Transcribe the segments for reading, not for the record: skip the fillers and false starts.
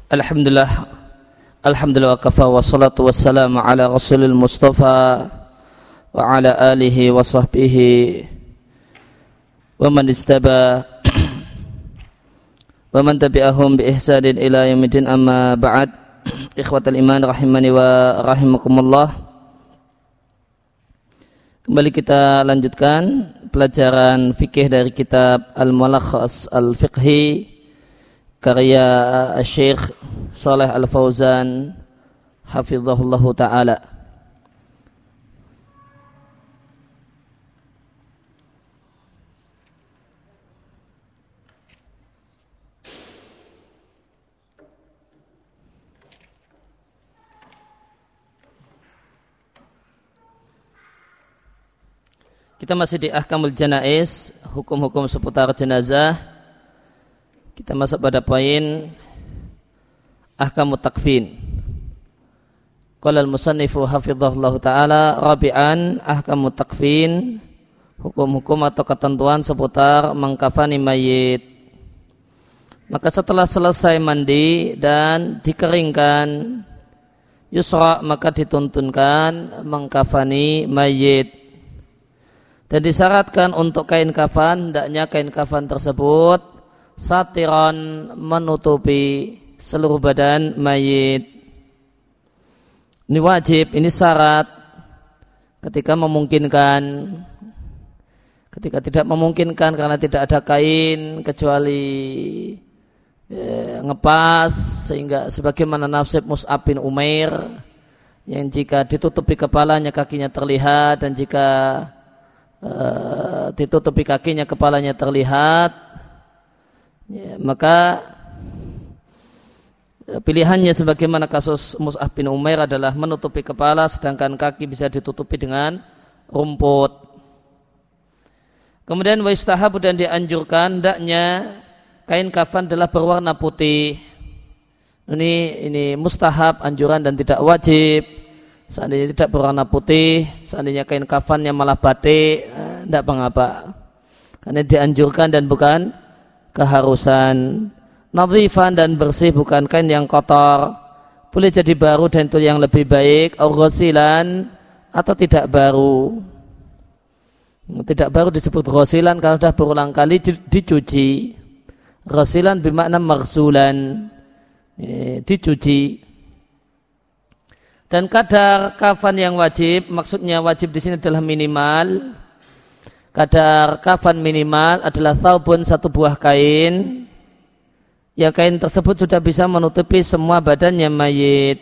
Alhamdulillah, alhamdulillah wa kafa wa salatu wassalamu ala rasulil mustafa wa ala alihi wa sahbihi wa man istaba wa man tabi'ahum bi ihsanin ila yaumil amma ba'd. Ikhwatal iman rahimani wa rahimakumullah. Kembali kita lanjutkan pelajaran fikih dari kitab Al-Mulakhas Al-Fiqhi karya Syekh Shalih Al-Fauzan hafizahullahu ta'ala. Kita masih di Ahkamul Janaiz, hukum-hukum seputar jenazah. Kita masuk pada poin Ahkamut Takfin. Qala al-musannifu hafizahullahu ta'ala, rabi'an ahkamut takfin, hukum-hukum atau ketentuan seputar mengkafani mayit. Maka setelah selesai mandi dan dikeringkan, yusra, maka dituntunkan mengkafani mayit. Dan disyaratkan untuk kain kafan, hendaknya kain kafan tersebut satiran, menutupi seluruh badan mayit. Ini wajib, ini syarat ketika memungkinkan. Ketika tidak memungkinkan karena tidak ada kain kecuali ngepas, sehingga sebagaimana nasib Mus'ab bin Umair yang jika ditutupi kepalanya kakinya terlihat, dan jika ditutupi kakinya kepalanya terlihat, maka pilihannya sebagaimana kasus Mus'ab bin Umair adalah menutupi kepala, sedangkan kaki bisa ditutupi dengan rumput. Kemudian wa istahabu, dan dianjurkan hendaknya kain kafan adalah berwarna putih. Ini mustahab, anjuran dan tidak wajib. Seandainya tidak berwarna putih, seandainya kain kafannya malah batik, tidak mengapa, karena dianjurkan dan bukan keharusan. Nadhifan, dan bersih, bukan kain yang kotor. Boleh jadi baru dan itu yang lebih baik. Au ghasilan, atau tidak baru. Tidak baru disebut ghasilan kalau sudah berulang kali dicuci. Ghasilan bermakna maghsulan, dicuci. Dan kadar kafan yang wajib, maksudnya wajib di sini adalah minimal. Kadar kafan minimal adalah thawbun, satu buah kain. Ya, kain tersebut sudah bisa menutupi semua badannya mayit.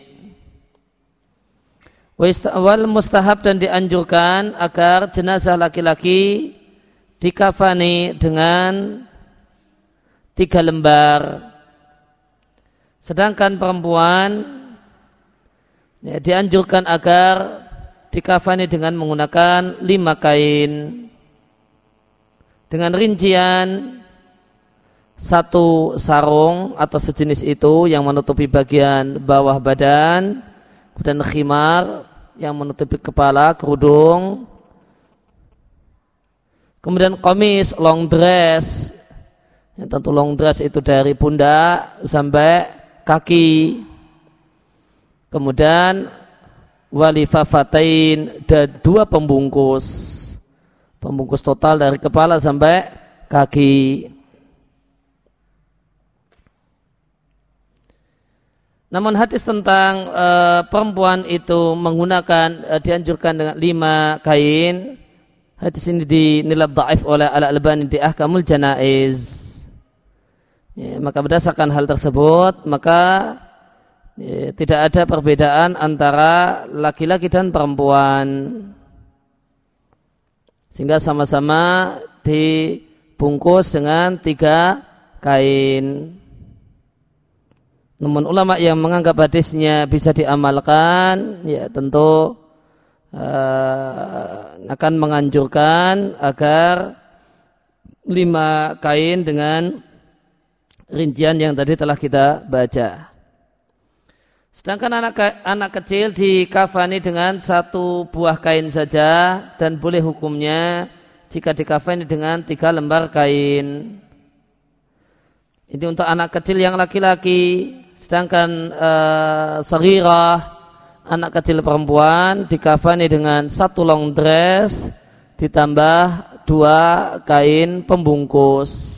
Wal mustahab, dan dianjurkan agar jenazah laki-laki dikafani dengan 3 lembar. Sedangkan perempuan dianjurkan agar dikafani dengan menggunakan 5 kain. Dengan rincian 1 sarung atau sejenis itu yang menutupi bagian bawah badan, dan khimar yang menutupi kepala, kerudung, kemudian qamis, long dress, yang tentu long dress itu dari pundak sampai kaki, kemudian walifafatain, dan 2 pembungkus total dari kepala sampai kaki. Namun hadis tentang perempuan itu menggunakan dianjurkan dengan 5 kain, hadis ini dinilai dhaif oleh Al-Albani di Ahkamul Janaiz. Maka berdasarkan hal tersebut, maka tidak ada perbedaan antara laki-laki dan perempuan, sehingga sama-sama dibungkus dengan 3 kain. Namun ulama yang menganggap hadisnya bisa diamalkan, ya tentu akan menganjurkan agar 5 kain dengan rincian yang tadi telah kita baca. Sedangkan anak kecil dikafani dengan 1 buah kain saja, dan boleh hukumnya jika dikafani dengan 3 lembar kain. Ini untuk anak kecil yang laki-laki. sedangkan saghirah, anak kecil perempuan, dikafani dengan satu long dress ditambah 2 kain pembungkus.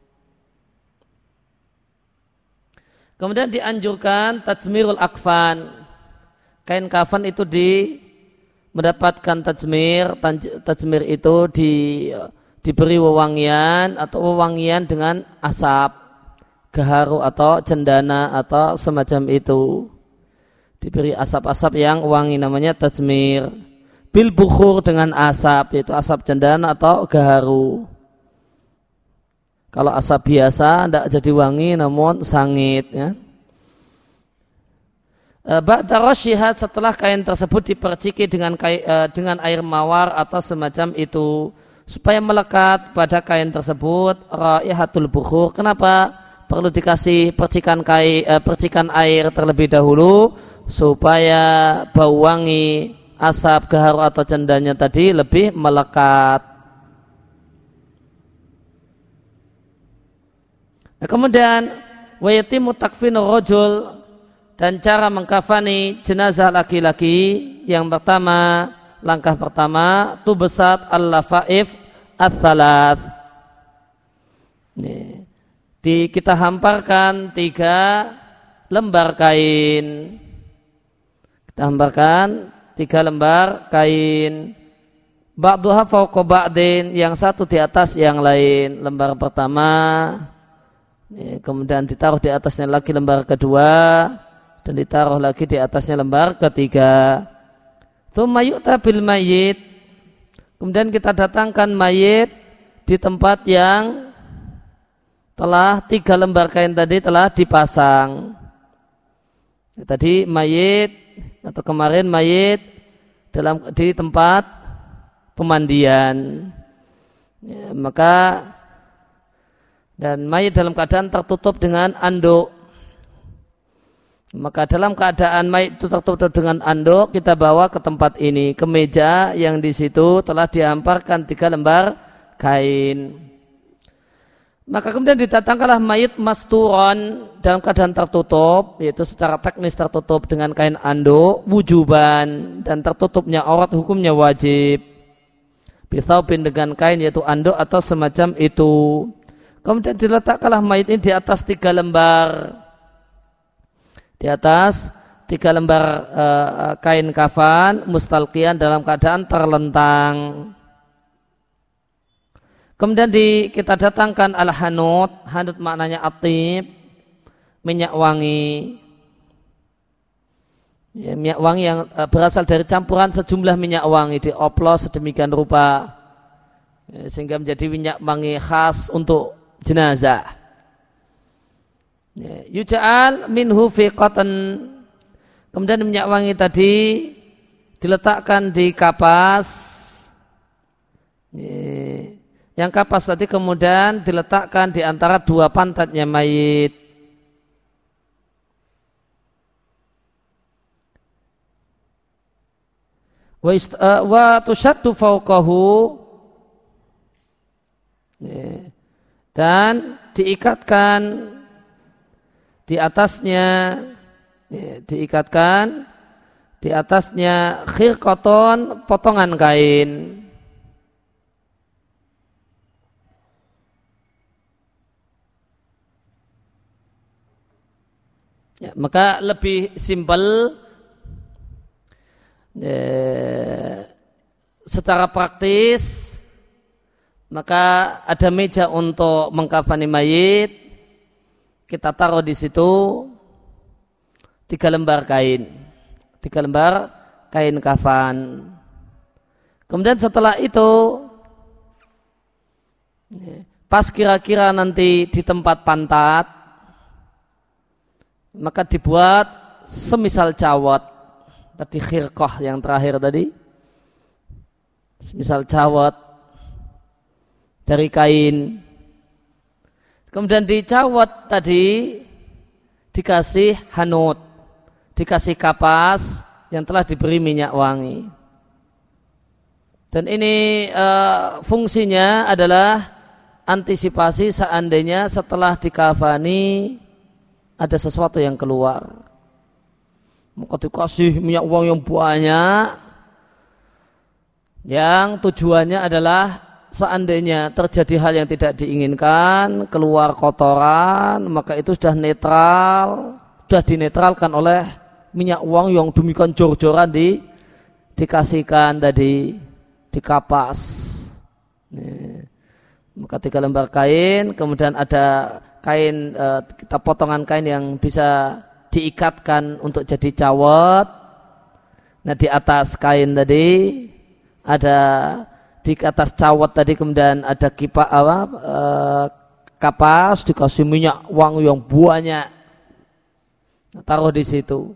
Kemudian dianjurkan tajmirul akfan. Kain kafan itu mendapatkan tajmir. Tajmir itu diberi wewangian atau wewangian dengan asap, gaharu atau cendana atau semacam itu. Diberi asap-asap yang wangi, namanya tajmir. Bil bukhur, dengan asap, yaitu asap cendana atau gaharu. Kalau asap biasa tidak jadi wangi namun sangit, ya. Ba'da rasyihat, setelah kain tersebut diperciki dengan air mawar atau semacam itu supaya melekat pada kain tersebut raihatul bukhur. Kenapa perlu dikasih percikan air terlebih dahulu? Supaya bau wangi asap, gaharu atau cendanya tadi lebih melekat. Kemudian wayatimu takfinu rajul, dan cara mengkafani jenazah laki-laki yang pertama, langkah pertama tubsat al-lafaif ats-tsalath. Kita hamparkan 3 lembar kain. Kita hamparkan 3 lembar kain. Ba'duha fawqa ba'din, yang satu di atas yang lain. Lembar pertama, kemudian ditaruh di atasnya lagi lembar kedua, dan ditaruh lagi di atasnya lembar ketiga. Tsumma yu'ta bil mayyit, kemudian kita datangkan mayit di tempat yang telah 3 lembar kain tadi telah dipasang. Tadi mayit atau kemarin mayit di tempat pemandian, ya, maka dan mayit dalam keadaan tertutup dengan anduk. Maka dalam keadaan mayit itu tertutup dengan anduk, kita bawa ke tempat ini, ke meja yang di situ telah dihamparkan 3 lembar kain. Maka kemudian didatangkanlah mayit masturon dalam keadaan tertutup, yaitu secara teknis tertutup dengan kain anduk, wujuban, dan tertutupnya aurat hukumnya wajib. Bithaubin, dengan kain yaitu anduk atau semacam itu. Kemudian diletakkanlah mayit ini di atas 3 lembar. Di atas 3 lembar kain kafan mustalqiyan, dalam keadaan terlentang. Kemudian kita datangkan al-hanut. Hanut maknanya atib, minyak wangi. Ya, minyak wangi yang berasal dari campuran sejumlah minyak wangi, dioplos sedemikian rupa, ya, sehingga menjadi minyak wangi khas untuk jenazah. Ya, yuja'al minhu fi qatan. Kemudian minyak wangi tadi diletakkan di kapas. Ya, yang kapas tadi kemudian diletakkan di antara 2 pantatnya mayit. Wa tushaddu fawqahu, dan diikatkan di atasnya, khirqaton, potongan kain. Ya, maka lebih simpel secara praktis, maka ada meja untuk mengkafani mayit, kita taruh di situ 3 lembar kain, 3 lembar kain kafan. Kemudian setelah itu, pas kira-kira nanti di tempat pantat, maka dibuat semisal cawat. Tadi khirqah yang terakhir tadi, semisal cawat dari kain. Kemudian dicawat tadi, dikasih hanut, dikasih kapas yang telah diberi minyak wangi. Dan ini fungsinya adalah antisipasi seandainya setelah dikafani ada sesuatu yang keluar. Maka dikasih minyak wangi yang banyak, yang tujuannya adalah seandainya terjadi hal yang tidak diinginkan, keluar kotoran, maka itu sudah netral, sudah dinetralkan oleh minyak wangi yang demikian jor-joran dikasihkan tadi, dikapas. Maka 3 lembar kain, kemudian ada kain, kita potongan kain yang bisa diikatkan untuk jadi cawat. Nah, di atas kain tadi ada, di atas cawat tadi kemudian ada kapas dikasih minyak wangi yang banyak. Nah, taruh di situ.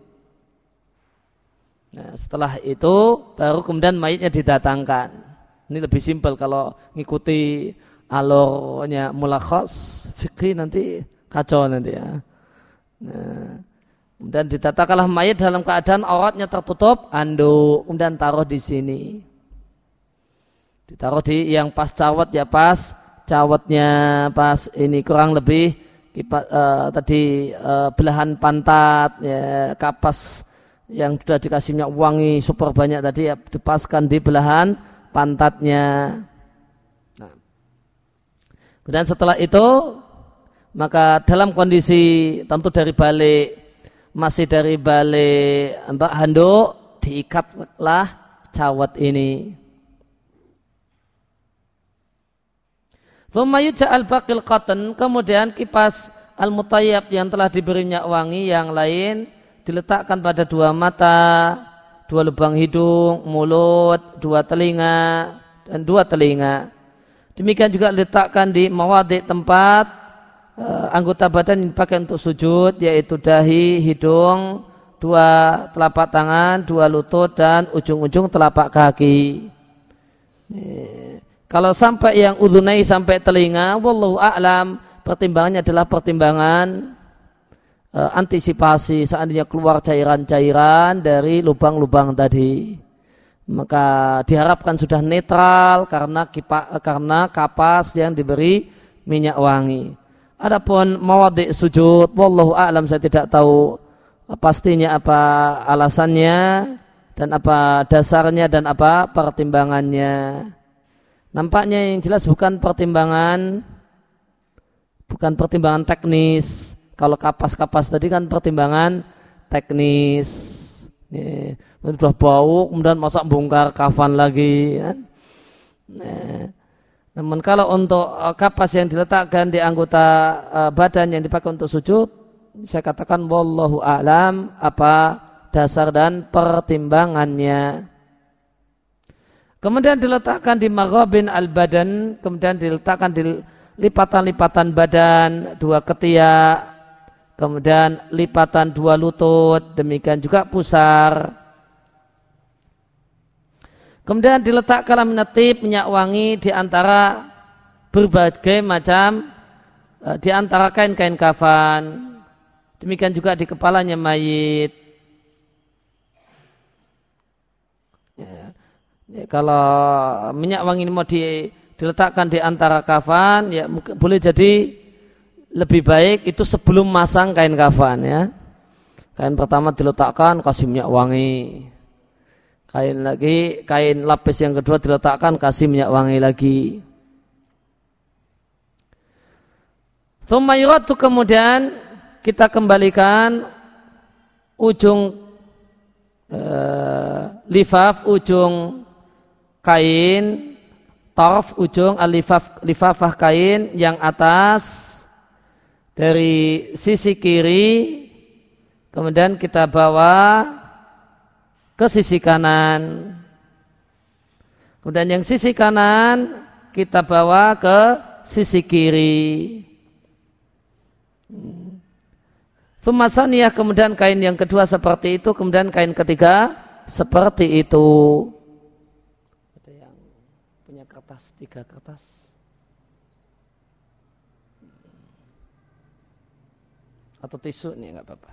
Nah, setelah itu baru kemudian mayitnya didatangkan. Ini lebih simpel kalau ngikuti alurnya mulakhas fikih nanti kacau nanti ya. Nah, kemudian didatangkanlah mayit dalam keadaan auratnya tertutup anduk, kemudian taruh di sini. Ditaruh di yang pas cawat ya, pas cawatnya pas ini kurang lebih tadi belahan pantat ya, kapas yang sudah dikasih minyak wangi super banyak tadi ya, dipaskan di belahan pantatnya. Nah, kemudian setelah itu maka dalam kondisi tentu masih dari balik handuk, diikatlah cawat ini. Tsumma yuj'al baqil qatan, kemudian kipas al-mutayyab yang telah diberi minyak wangi yang lain diletakkan pada 2 mata, 2 lubang hidung, mulut, 2 telinga dan 2 telinga. Demikian juga diletakkan di mawadhi' tempat anggota badan yang dipakai untuk sujud, yaitu dahi, hidung, 2 telapak tangan, 2 lutut dan ujung-ujung telapak kaki. Kalau sampai yang udhunai sampai telinga, wallahu a'lam, pertimbangannya adalah pertimbangan antisipasi seandainya keluar cairan-cairan dari lubang-lubang tadi. Maka diharapkan sudah netral karena kapas yang diberi minyak wangi. Adapun mawadhi' sujud, wallahu a'lam, saya tidak tahu pastinya apa alasannya dan apa dasarnya dan apa pertimbangannya. Nampaknya yang jelas bukan pertimbangan teknis. Kalau kapas-kapas tadi kan pertimbangan teknis. Sudah bau, kemudian masa bongkar kafan lagi kan? Namun kalau untuk kapas yang diletakkan di anggota badan yang dipakai untuk sujud, saya katakan wallahu a'lam apa dasar dan pertimbangannya. Kemudian diletakkan di maghabin al-badan, kemudian diletakkan di lipatan-lipatan badan, 2 ketiak, kemudian lipatan 2 lutut, demikian juga pusar. Kemudian diletakkanlah minyak wangi di antara berbagai macam, di antara kain-kain kafan. Demikian juga di kepalanya mayit. Ya, kalau minyak wangi ini mau diletakkan di antara kafan, ya boleh jadi lebih baik itu sebelum masang kain kafan ya. Kain pertama diletakkan kasih minyak wangi. Kain lapis yang kedua diletakkan kasih minyak wangi lagi. Tsumma yuratu, kemudian kita kembalikan ujung lifaf, ujung kain, taraf ujung lifafah kain yang atas dari sisi kiri, kemudian kita bawa ke sisi kanan. Kemudian yang sisi kanan kita bawa ke sisi kiri. Sumasaniyah, kemudian kain yang kedua seperti itu, kemudian kain ketiga seperti itu. Ada yang punya kertas, 3 kertas. Atau tisu nih, enggak apa-apa.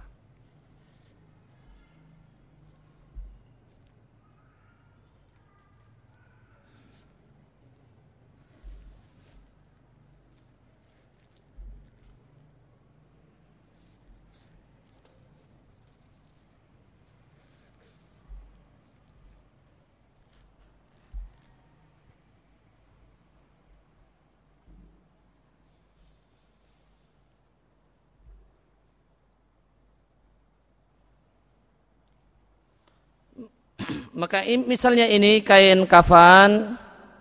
Maka misalnya ini kain kafan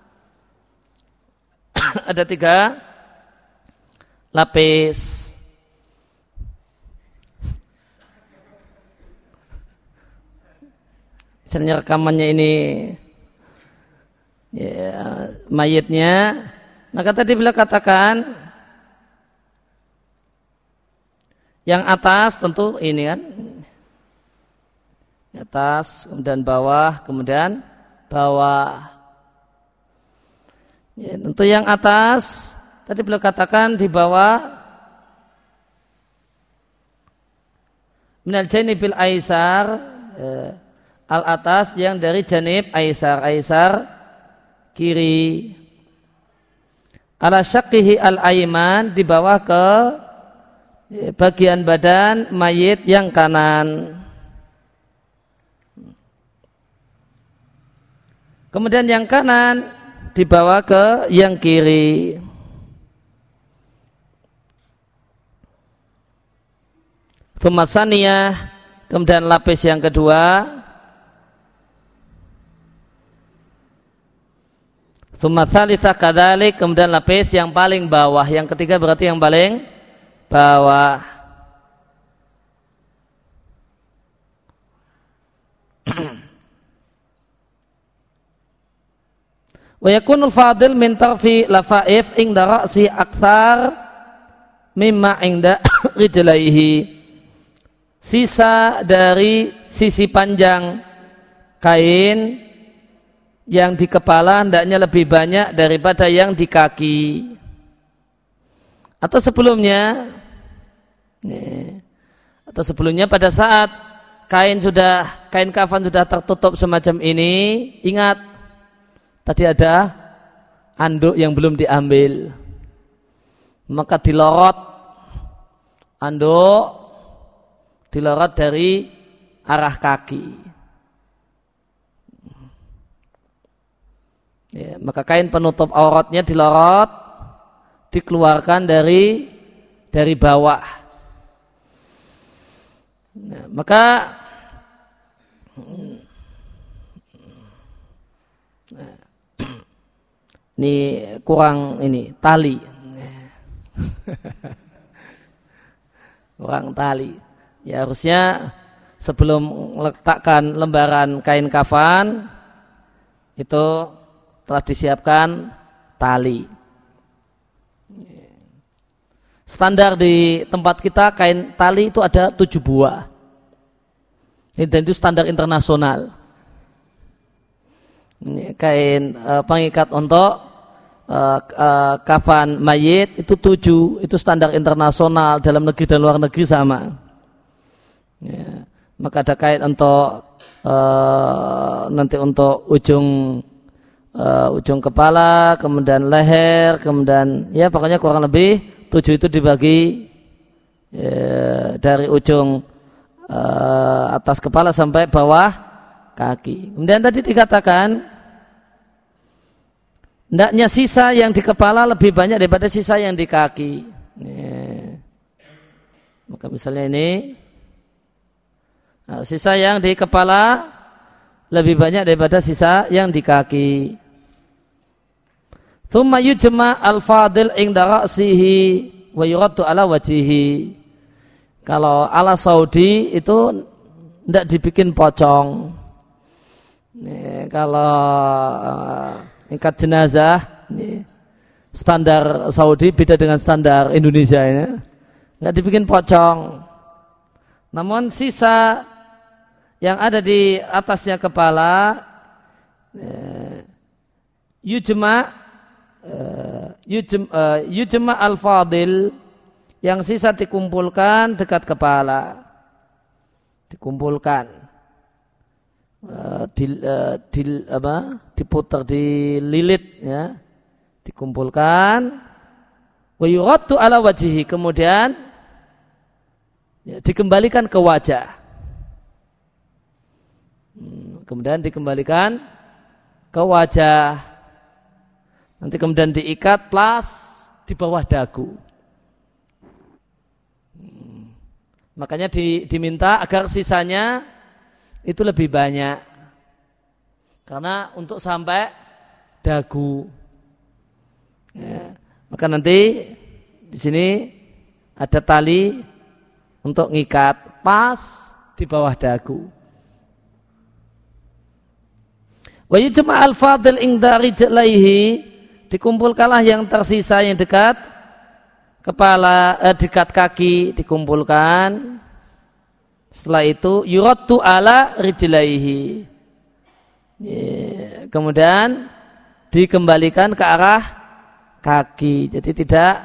ada 3 lapis. Misalnya rekamannya ini ya, mayitnya, maka tadi beliau katakan yang atas tentu ini kan, atas kemudian bawah. Ya, tentu yang atas tadi beliau katakan di bawah minal janibil aisar. Al atas yang dari janib aisar kiri, ala syaqqihi al aiman di bawah ke bagian badan mayit yang kanan. Kemudian yang kanan dibawa ke yang kiri. Tumasaniyah, kemudian lapis yang kedua. Tumatsalitha kadzalik, kemudian lapis yang paling bawah. Yang ketiga berarti yang paling bawah. Wa yakunul fadil min tarfi lafaif inda ra'si akthar mimma inda rijlaihi. Sisa dari sisi panjang kain yang di kepala hendaknya lebih banyak daripada yang di kaki. Atau sebelumnya pada saat kain kafan sudah tertutup semacam ini, ingat tadi ada anduk yang belum diambil, maka dilorot dari arah kaki. Ya, maka kain penutup auratnya dilorot, dikeluarkan dari bawah. Nah, maka ini kurang tali. Kurang tali. Ya harusnya sebelum meletakkan lembaran kain kafan itu telah disiapkan tali. Standar di tempat kita kain tali itu ada 7 buah. Dan itu standar internasional. Kain pengikat untuk kafan mayit itu 7. Itu standar internasional, dalam negeri dan luar negeri sama. Ya. Maka ada kain untuk nanti untuk ujung kepala, kemudian leher, kemudian ya pokoknya kurang lebih 7 itu dibagi dari ujung atas kepala sampai bawah kaki. Kemudian tadi dikatakan hendaknya sisa yang di kepala lebih banyak daripada sisa yang di kaki. Maka misalnya ini sisa yang di kepala lebih banyak daripada sisa yang di kaki. Thumma yujma al-fadil inda ra'sihi wa yuraddu ala wajihi. Kalau ala Saudi itu tidak dibikin pocong. Kalau ikat jenazah standar Saudi beda dengan standar Indonesia ini. Tidak dibikin pocong. Namun sisa yang ada di atasnya kepala yujma al-fadil, yang sisa dikumpulkan dekat kepala, dikumpulkan diputar, dililit ya, dikumpulkan wa yuraddu ala wajhihi, kemudian ya, dikembalikan ke wajah. Kemudian dikembalikan ke wajah. Nanti kemudian diikat plus di bawah dagu. Makanya diminta agar sisanya itu lebih banyak. Karena untuk sampai dagu. Ya. Maka nanti di sini ada tali untuk ngikat pas di bawah dagu. Wa yujma' al-fadil inda rijlaihi, dikumpulkanlah yang tersisa yang dekat kepala, dekat kaki dikumpulkan. Setelah itu yuraddu ala rijlaihi. Kemudian dikembalikan ke arah kaki. Jadi tidak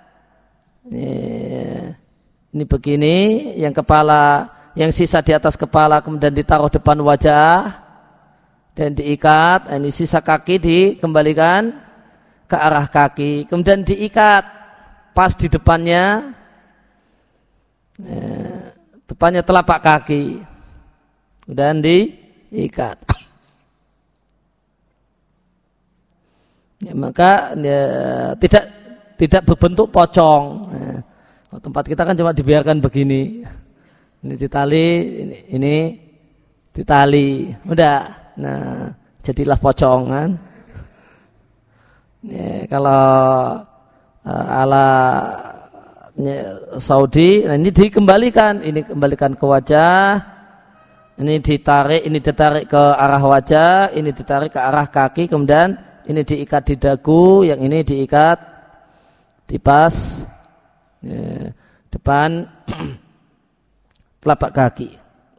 ini begini, yang kepala, yang sisa di atas kepala kemudian ditaruh depan wajah dan diikat. Ini sisa kaki dikembalikan ke arah kaki, kemudian diikat pas di depannya, depannya telapak kaki, kemudian diikat. Ya, maka ya, tidak berbentuk pocong. Tempat kita kan cuma dibiarkan begini. Ini ditali, ini ditali. Udah. Nah, jadilah pocong kan. Ya, kalau ala Saudi, nah ini dikembalikan, ini kembalikan ke wajah, ini ditarik ke arah wajah, ini ditarik ke arah kaki, kemudian ini diikat di dagu, yang ini diikat di pas depan telapak kaki.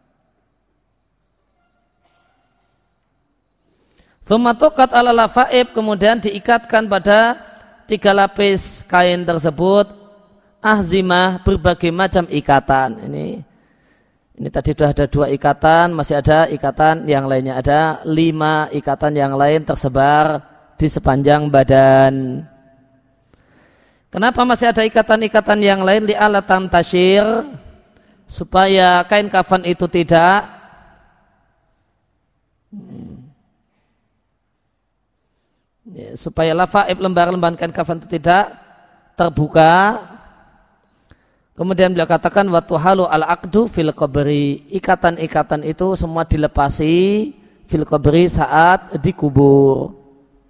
Tsumatuqat ala lafaib, kemudian diikatkan pada 3 lapis kain tersebut ahzimah, berbagai macam ikatan. Ini tadi sudah ada 2 ikatan, masih ada ikatan yang lainnya, ada 5 ikatan yang lain tersebar di sepanjang badan. Kenapa masih ada ikatan-ikatan yang lain? Li'alatan tasyir, supaya kain kafan itu tidak supaya lafaib, lembar-lembar kain kafan itu tidak terbuka. Kemudian beliau katakan watu halu al aqdu fil qabri, ikatan-ikatan itu semua dilepasi fil qabri saat dikubur.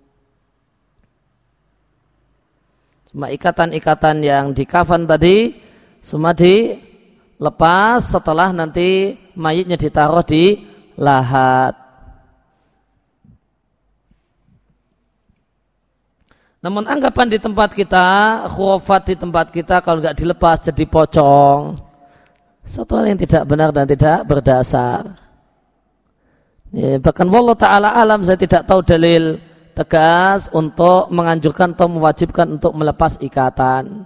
Semua ikatan-ikatan yang di kafan tadi semua dilepas setelah nanti mayitnya ditaruh di lahat. Namun anggapan di tempat kita, khurafat di tempat kita, kalau nggak dilepas jadi pocong, satu hal yang tidak benar dan tidak berdasar. Ya, bahkan wallahu ta'ala alam, saya tidak tahu dalil tegas untuk menganjurkan atau mewajibkan untuk melepas ikatan.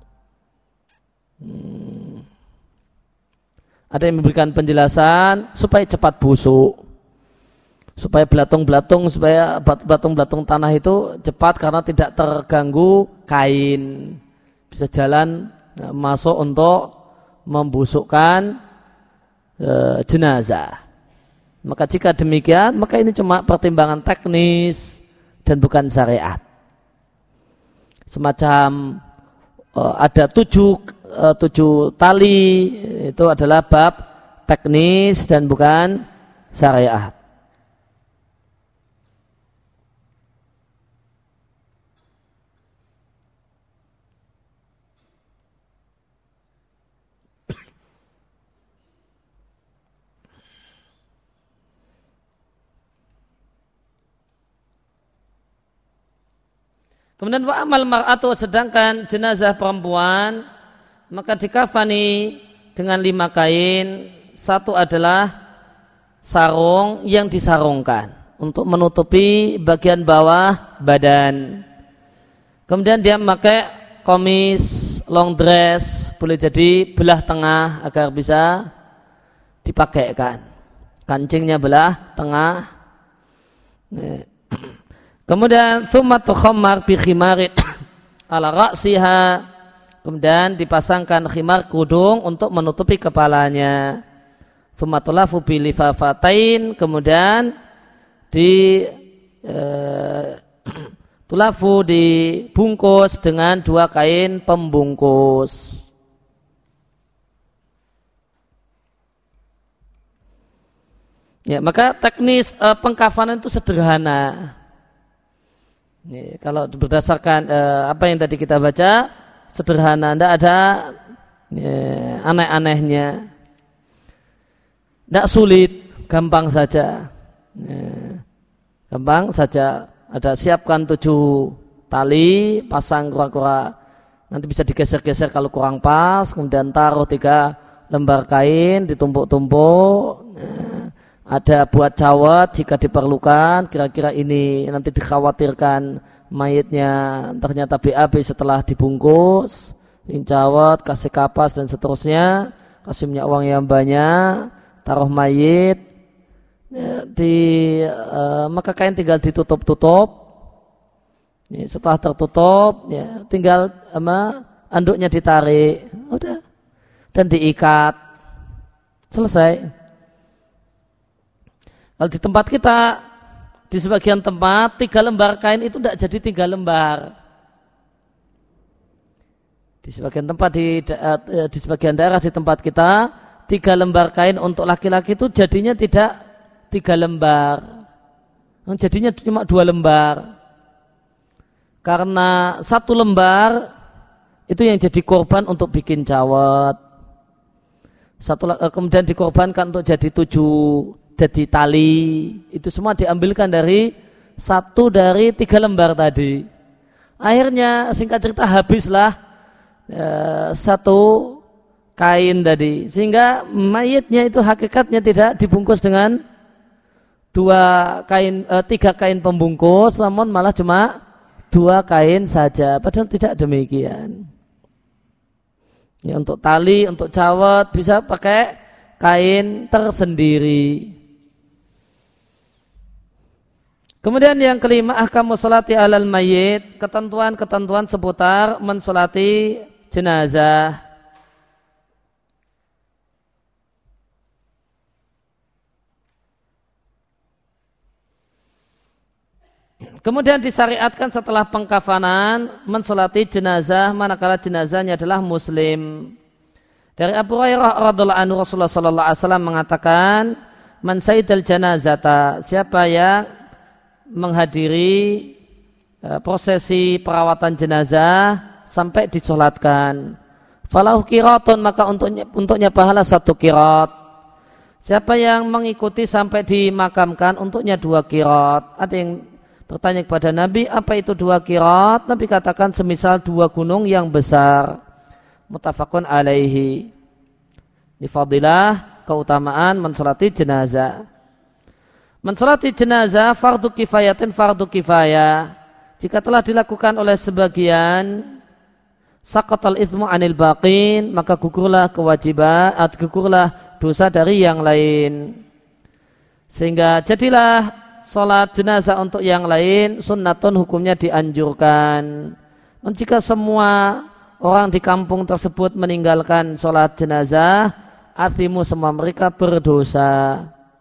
Ada yang memberikan penjelasan supaya cepat busuk, supaya belatung-belatung tanah itu cepat karena tidak terganggu kain, bisa jalan masuk untuk membusukkan jenazah. Maka jika demikian, maka ini cuma pertimbangan teknis dan bukan syariat. Semacam ada 7 tali, itu adalah bab teknis dan bukan syariat. Kemudian wa amal mar'atu, sedangkan jenazah perempuan maka dikafani dengan 5 kain. 1 adalah sarung yang disarungkan untuk menutupi bagian bawah badan. Kemudian dia memakai komis, long dress, boleh jadi belah tengah agar bisa dipakaikan. Kancingnya belah tengah. Kemudian thumma tukhammar bi khimarin ala ra'siha, kemudian dipasangkan khimar kudung untuk menutupi kepalanya. Thumma tulafu bi lifafatain, kemudian tulafu dibungkus dengan 2 kain pembungkus. Ya, maka teknis pengkafanan itu sederhana. Ya, kalau berdasarkan apa yang tadi kita baca, sederhana, tidak ada aneh-anehnya, tidak sulit, gampang saja. Gampang saja. Ada siapkan 7 tali, pasang kura-kura, nanti bisa digeser-geser kalau kurang pas, kemudian taruh 3 lembar kain ditumpuk-tumpuk. Ada buat cawat jika diperlukan, kira-kira ini nanti dikhawatirkan mayitnya ternyata BAB setelah dibungkus, cawat, kasih kapas dan seterusnya, kasih minyak uang yang banyak, taruh mayit, maka kain tinggal ditutup-tutup. Setelah tertutup, ya, tinggal anduknya ditarik, udah, dan diikat, selesai. Kalau di tempat kita, di sebagian tempat 3 lembar kain itu tidak jadi 3 lembar. Di sebagian tempat di sebagian daerah di tempat kita 3 lembar kain untuk laki-laki itu jadinya tidak 3 lembar, jadinya cuma 2 lembar. Karena 1 lembar itu yang jadi korban untuk bikin cawat. Kemudian dikorbankan untuk jadi 7 jadi tali, itu semua diambilkan dari 1 dari 3 lembar tadi. Akhirnya singkat cerita habislah 1 kain tadi, sehingga mayitnya itu hakikatnya tidak dibungkus dengan 3 kain pembungkus, namun malah cuma 2 kain saja, padahal tidak demikian. Ya, untuk tali, untuk cawat bisa pakai kain tersendiri. Kemudian yang kelima, ahkamu sholati alal mayyit, ketentuan-ketentuan seputar mensolati jenazah. Kemudian disyariatkan setelah pengkafanan mensolati jenazah manakala jenazahnya adalah muslim. Dari Abu Hurairah radhiallahu anhu, Rasulullah sallallahu alaihi wasallam mengatakan, "Man sayyidal janazata," siapa yang menghadiri prosesi perawatan jenazah sampai disolatkan, falahu qiratun, maka untuknya pahala 1 qirat. Siapa yang mengikuti sampai dimakamkan, untuknya 2 qirat. Ada yang bertanya kepada Nabi, apa itu 2 qirat? Nabi katakan semisal 2 gunung yang besar. Muttafaqun alaihi. Di fadilah keutamaan mensolati jenazah. Mensolati jenazah fardu kifayatin, fardu kifayah. Jika telah dilakukan oleh sebagian, saqatal itsmu anil baqin, maka gugurlah kewajiban, gugurlah dosa dari yang lain. Sehingga jadilah sholat jenazah untuk yang lain sunnatun, hukumnya dianjurkan. Dan jika semua orang di kampung tersebut meninggalkan sholat jenazah, athimu, semua mereka berdosa.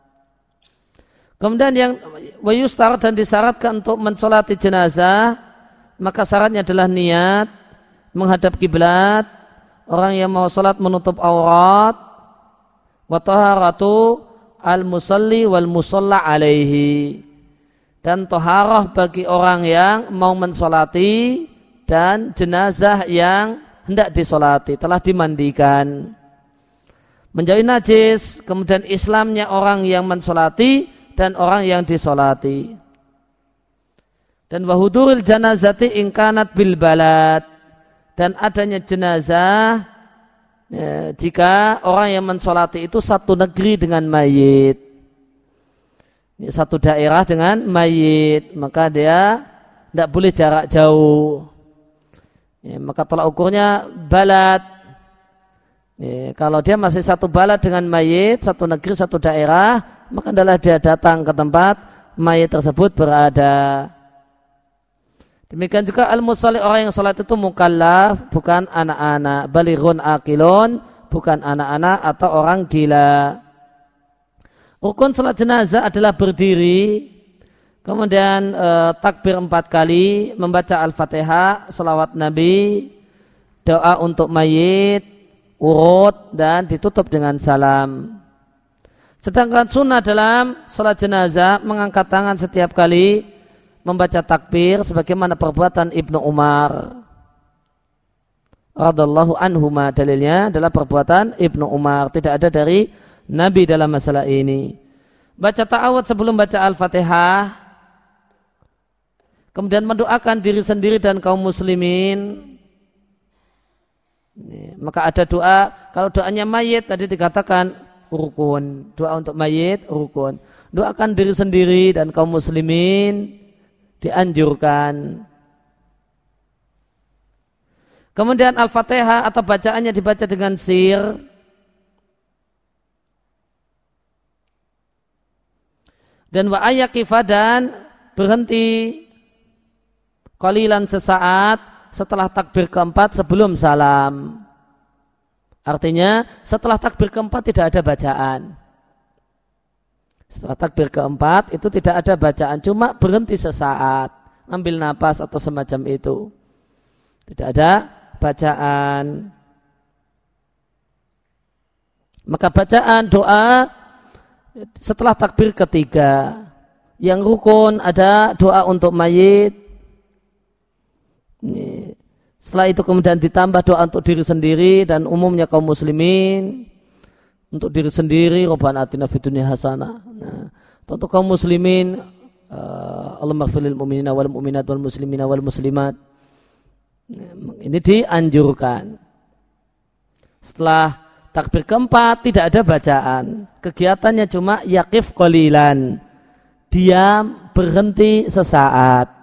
Kemudian yang wayustar, dan disyaratkan untuk mensolati jenazah, maka syaratnya adalah niat menghadap kiblat, orang yang mau sholat menutup aurat, wa taharatu al-musalli wal musalla alaihi, dan toharah bagi orang yang mau mensolati dan jenazah yang hendak disolati telah dimandikan, menjauhi najis, kemudian Islamnya orang yang mensolati dan orang yang disolati, dan wahuduril janazati ingkanat bil balad, dan adanya jenazah jika orang yang mensolati itu satu negeri dengan mayit, satu daerah dengan mayit, maka dia tidak boleh jarak jauh. Maka tolak ukurnya balad. Kalau dia masih satu balad dengan mayit, satu negeri, satu daerah, maka adalah dia datang ke tempat mayit tersebut berada. Demikian juga al-musalli, orang yang salat itu mukallaf, bukan anak-anak, balighun aqilun, bukan anak-anak atau orang gila. Rukun salat jenazah adalah berdiri, kemudian takbir 4 kali, membaca Al-Fatihah, salawat Nabi, doa untuk mayit, urut, dan ditutup dengan salam. Sedangkan sunnah dalam sholat jenazah mengangkat tangan setiap kali membaca takbir sebagaimana perbuatan Ibnu Umar radhiyallahu anhuma. Dalilnya adalah perbuatan Ibnu Umar, tidak ada dari Nabi dalam masalah ini. Baca ta'awudz sebelum baca Al-Fatihah, kemudian mendoakan diri sendiri dan kaum muslimin. Maka ada doa, kalau doanya mayit tadi dikatakan rukun, doa untuk mayit rukun. Doakan diri sendiri dan kaum muslimin dianjurkan. Kemudian Al-Fatihah atau bacaannya dibaca dengan sir. Dan wa ayyaqifa, dan berhenti qalilan sesaat setelah takbir keempat sebelum salam. Artinya setelah takbir keempat tidak ada bacaan. Setelah takbir keempat itu tidak ada bacaan, cuma berhenti sesaat, ambil napas atau semacam itu. Tidak ada bacaan. Maka bacaan doa setelah takbir ketiga. Yang rukun ada doa untuk mayit. Setelah itu kemudian ditambah doa untuk diri sendiri dan umumnya kaum muslimin. Untuk diri sendiri, Rabbana atina fid dunya hasanah. Untuk kaum muslimin, Allahumma ighfir lil mu'minina wal mu'minat wal muslimina wal muslimat. Ini dianjurkan. Setelah takbir keempat tidak ada bacaan. Kegiatannya cuma yaqif qalilan. Diam, berhenti sesaat.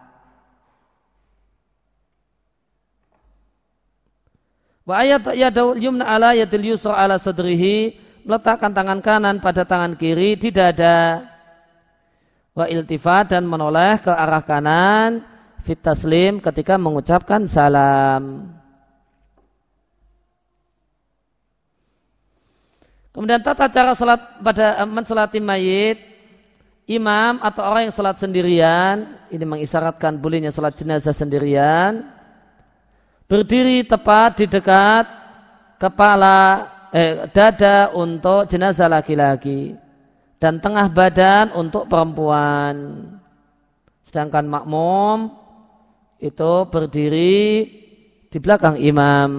Wa ayat yadul yumna ala yadil yusra ala sadrihi, meletakkan tangan kanan pada tangan kiri di dada. Wa iltifat, dan menoleh ke arah kanan fit taslim ketika mengucapkan salam. Kemudian tata cara salat pada mensolati mayit, imam atau orang yang salat sendirian, ini mengisyaratkan bolehnya salat jenazah sendirian. Berdiri tepat di dekat kepala dada untuk jenazah laki-laki dan tengah badan untuk perempuan. Sedangkan makmum itu berdiri di belakang imam.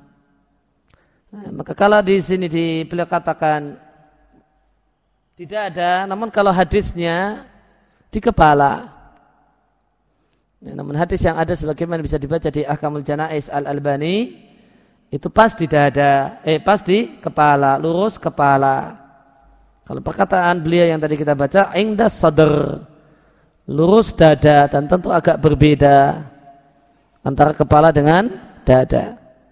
Maka kalau di sini beliau katakan tidak ada, namun kalau hadisnya di kepala. Namun hadis yang ada sebagaimana bisa dibaca di Ahkamul Janaiz Al-Albani itu pas di dada, pas di kepala, lurus kepala. Kalau perkataan beliau yang tadi kita baca, ingdas sadr, lurus dada, dan tentu agak berbeda antara kepala dengan dada.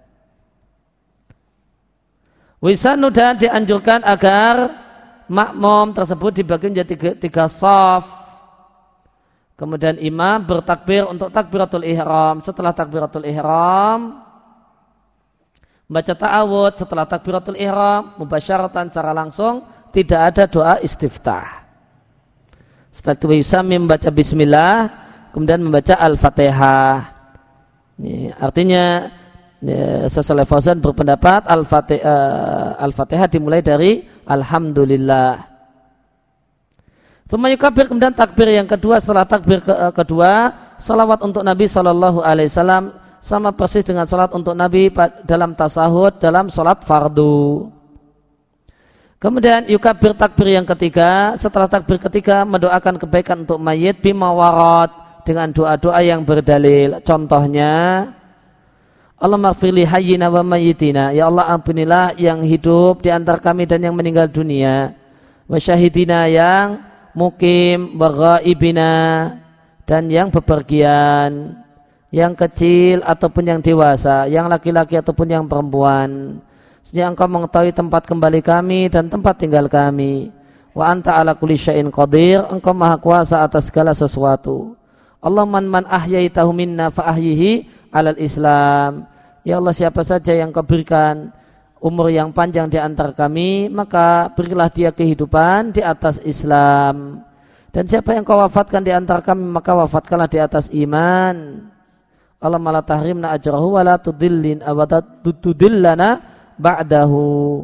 Wisanu, dan dianjurkan agar makmum tersebut dibagi menjadi tiga shaf. Kemudian imam bertakbir untuk takbiratul ihram. Setelah takbiratul ihram membaca ta'awudz. Setelah takbiratul ihram mubasyaratan secara langsung, tidak ada doa istiftah. Setelah itu Yusami membaca bismillah, kemudian membaca al-fatihah. Ini artinya Syaikh Fauzan berpendapat al-fatihah dimulai dari alhamdulillah. Yukabbir, kemudian takbir yang kedua. Setelah takbir kedua, salawat untuk Nabi SAW sama persis dengan salat untuk Nabi dalam tasahud dalam salat fardu. Kemudian yukabbir takbir yang ketiga. Setelah takbir ketiga mendoakan kebaikan untuk mayit bima warad, dengan doa-doa yang berdalil. Contohnya, Allahumma ighfirli hayyina wa mayyitina, ya Allah ampunilah yang hidup di antara kami dan yang meninggal dunia, wa syahidina, yang mukim, baghaibina, dan yang bepergian, yang kecil ataupun yang dewasa, yang laki-laki ataupun yang perempuan. Sehingga engkau mengetahui tempat kembali kami dan tempat tinggal kami. Wa anta ala kulli syai'in qadir, engkau maha kuasa atas segala sesuatu. Allahumma man ahyaitahu minna fa ahyihi alal Islam. Ya Allah, siapa saja yang kau berikan umur yang panjang di antara kami, maka berilah dia kehidupan di atas Islam. Dan siapa yang kau wafatkan di antara kami, maka wafatkanlah di atas iman. Allahumma la tahrimna ajrahu wa la tudillana ba'dahu.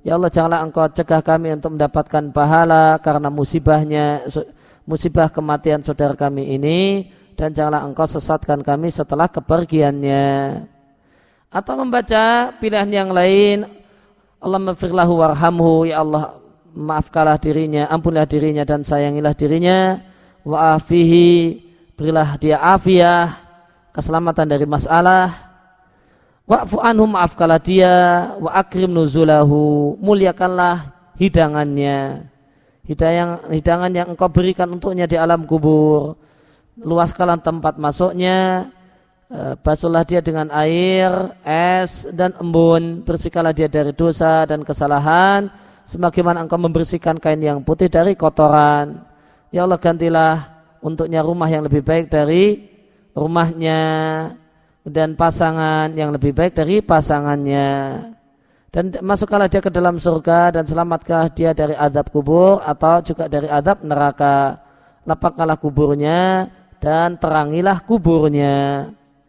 Ya Allah, janganlah Engkau cegah kami untuk mendapatkan pahala karena musibah kematian saudara kami ini, dan janganlah Engkau sesatkan kami setelah kepergiannya. Atau membaca pilihan yang lain, Allahumma firlahu warhamhu, ya Allah maafkanlah dirinya, ampunilah dirinya dan sayangilah dirinya, wa afihi, berilah dia afiyah, keselamatan dari masalah, wa'fu anhu, maafkanlah dia, wa akrim nuzulahu, muliakanlah hidangannya, hidangan yang Engkau berikan untuknya di alam kubur, luaskanlah tempat masuknya, basuhlah dia dengan air, es dan embun, bersihkanlah dia dari dosa dan kesalahan sebagaimana Engkau membersihkan kain yang putih dari kotoran. Ya Allah, gantilah untuknya rumah yang lebih baik dari rumahnya, dan pasangan yang lebih baik dari pasangannya, dan masukkanlah dia ke dalam surga, dan selamatkanlah dia dari azab kubur atau juga dari azab neraka. Lapangkanlah kuburnya dan terangilah kuburnya.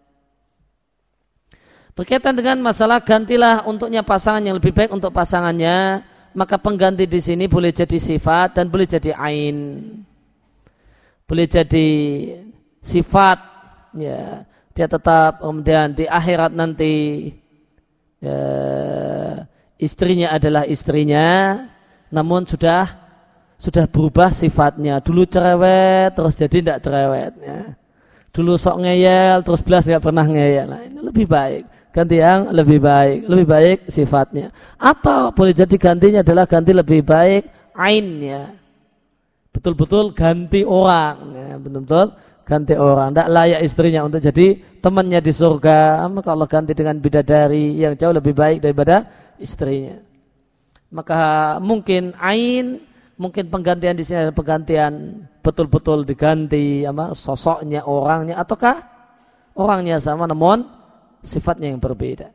Berkaitan dengan masalah gantilah untuknya pasangan yang lebih baik untuk pasangannya, maka pengganti di sini boleh jadi sifat dan boleh jadi ain. Boleh jadi sifat, ya, dia tetap kemudian di akhirat nanti ya, istrinya adalah istrinya, namun sudah berubah sifatnya. Dulu cerewet terus jadi tidak cerewet, ya. Dulu sok ngeyel terus belas tidak pernah ngeyel. Nah, ini lebih baik, ganti yang lebih baik sifatnya. Atau boleh jadi gantinya adalah ganti lebih baik ainnya, betul-betul ganti orang, ya, betul-betul ganti orang. Tidak layak istrinya untuk jadi temannya di surga, maka Allah ganti dengan bidadari yang jauh lebih baik daripada istrinya. Maka mungkin ain, mungkin penggantian di sini adalah penggantian betul-betul diganti sosoknya, orangnya, ataukah orangnya sama namun sifatnya yang berbeda.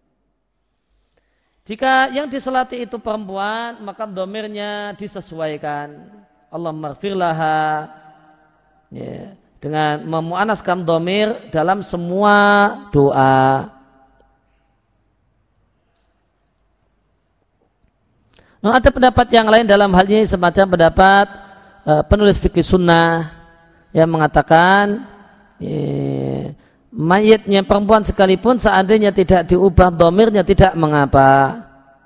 Jika yang disolati itu perempuan, maka domirnya disesuaikan. Allahumma ighfirlaha, ya, dengan memuanaskan domir dalam semua doa. Nah, ada pendapat yang lain dalam hal ini, semacam pendapat penulis fikih sunnah yang mengatakan mayitnya perempuan sekalipun seandainya tidak diubah domirnya tidak mengapa.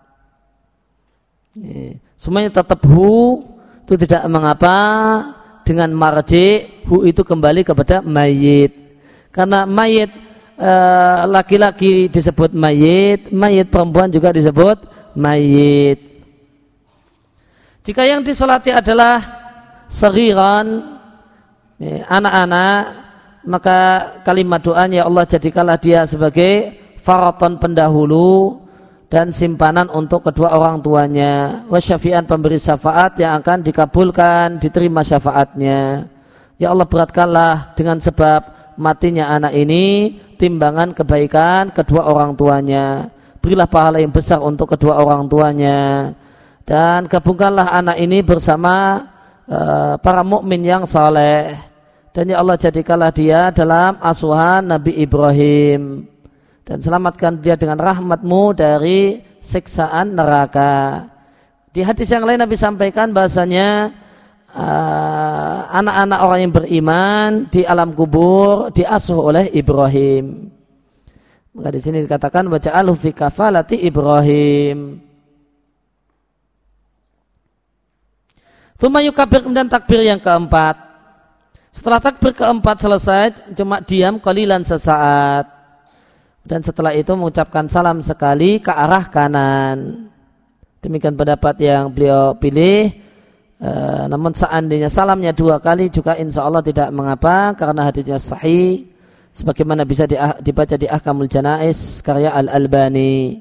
Semuanya tetap hu, itu tidak mengapa, dengan marji hu itu kembali kepada mayit. Karena mayit laki-laki disebut mayit, mayit perempuan juga disebut mayit. Jika yang disolati adalah saghiran, anak-anak, maka kalimat doanya, ya Allah jadikanlah dia sebagai faraton pendahulu dan simpanan untuk kedua orang tuanya, wasyafi'an pemberi syafaat yang akan dikabulkan, diterima syafaatnya. Ya Allah, beratkanlah dengan sebab matinya anak ini timbangan kebaikan kedua orang tuanya, berilah pahala yang besar untuk kedua orang tuanya, dan gabungkanlah anak ini bersama para mukmin yang saleh, dan ya Allah jadikanlah dia dalam asuhan Nabi Ibrahim, dan selamatkan dia dengan rahmat-Mu dari siksaan neraka. Di hadis yang lain Nabi sampaikan bahasanya anak-anak orang yang beriman di alam kubur diasuh oleh Ibrahim. Maka di sini dikatakan waja'alhu fi kafalati Ibrahim. Tsumma yukabir, kemudian takbir yang keempat. Setelah takbir keempat selesai, cuma diam qalilan sesaat. Dan setelah itu mengucapkan salam sekali ke arah kanan. Demikian pendapat yang beliau pilih. Namun seandainya salamnya 2 kali juga insya Allah tidak mengapa, karena hadisnya sahih, sebagaimana bisa dibaca di Ahkamul Janaiz karya Al-Albani.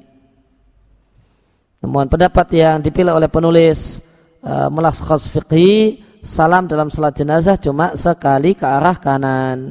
Namun pendapat yang dipilih oleh penulis Mulakhas Fiqhi, salam dalam salat jenazah cuma sekali ke arah kanan.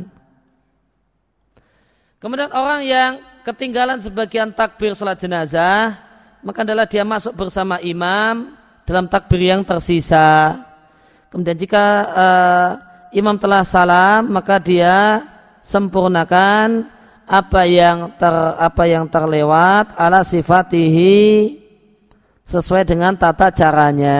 Kemudian orang yang ketinggalan sebagian takbir salat jenazah, maka adalah dia masuk bersama imam dalam takbir yang tersisa. Kemudian jika imam telah salam, maka dia sempurnakan apa yang terlewat ala sifatihi, sesuai dengan tata caranya.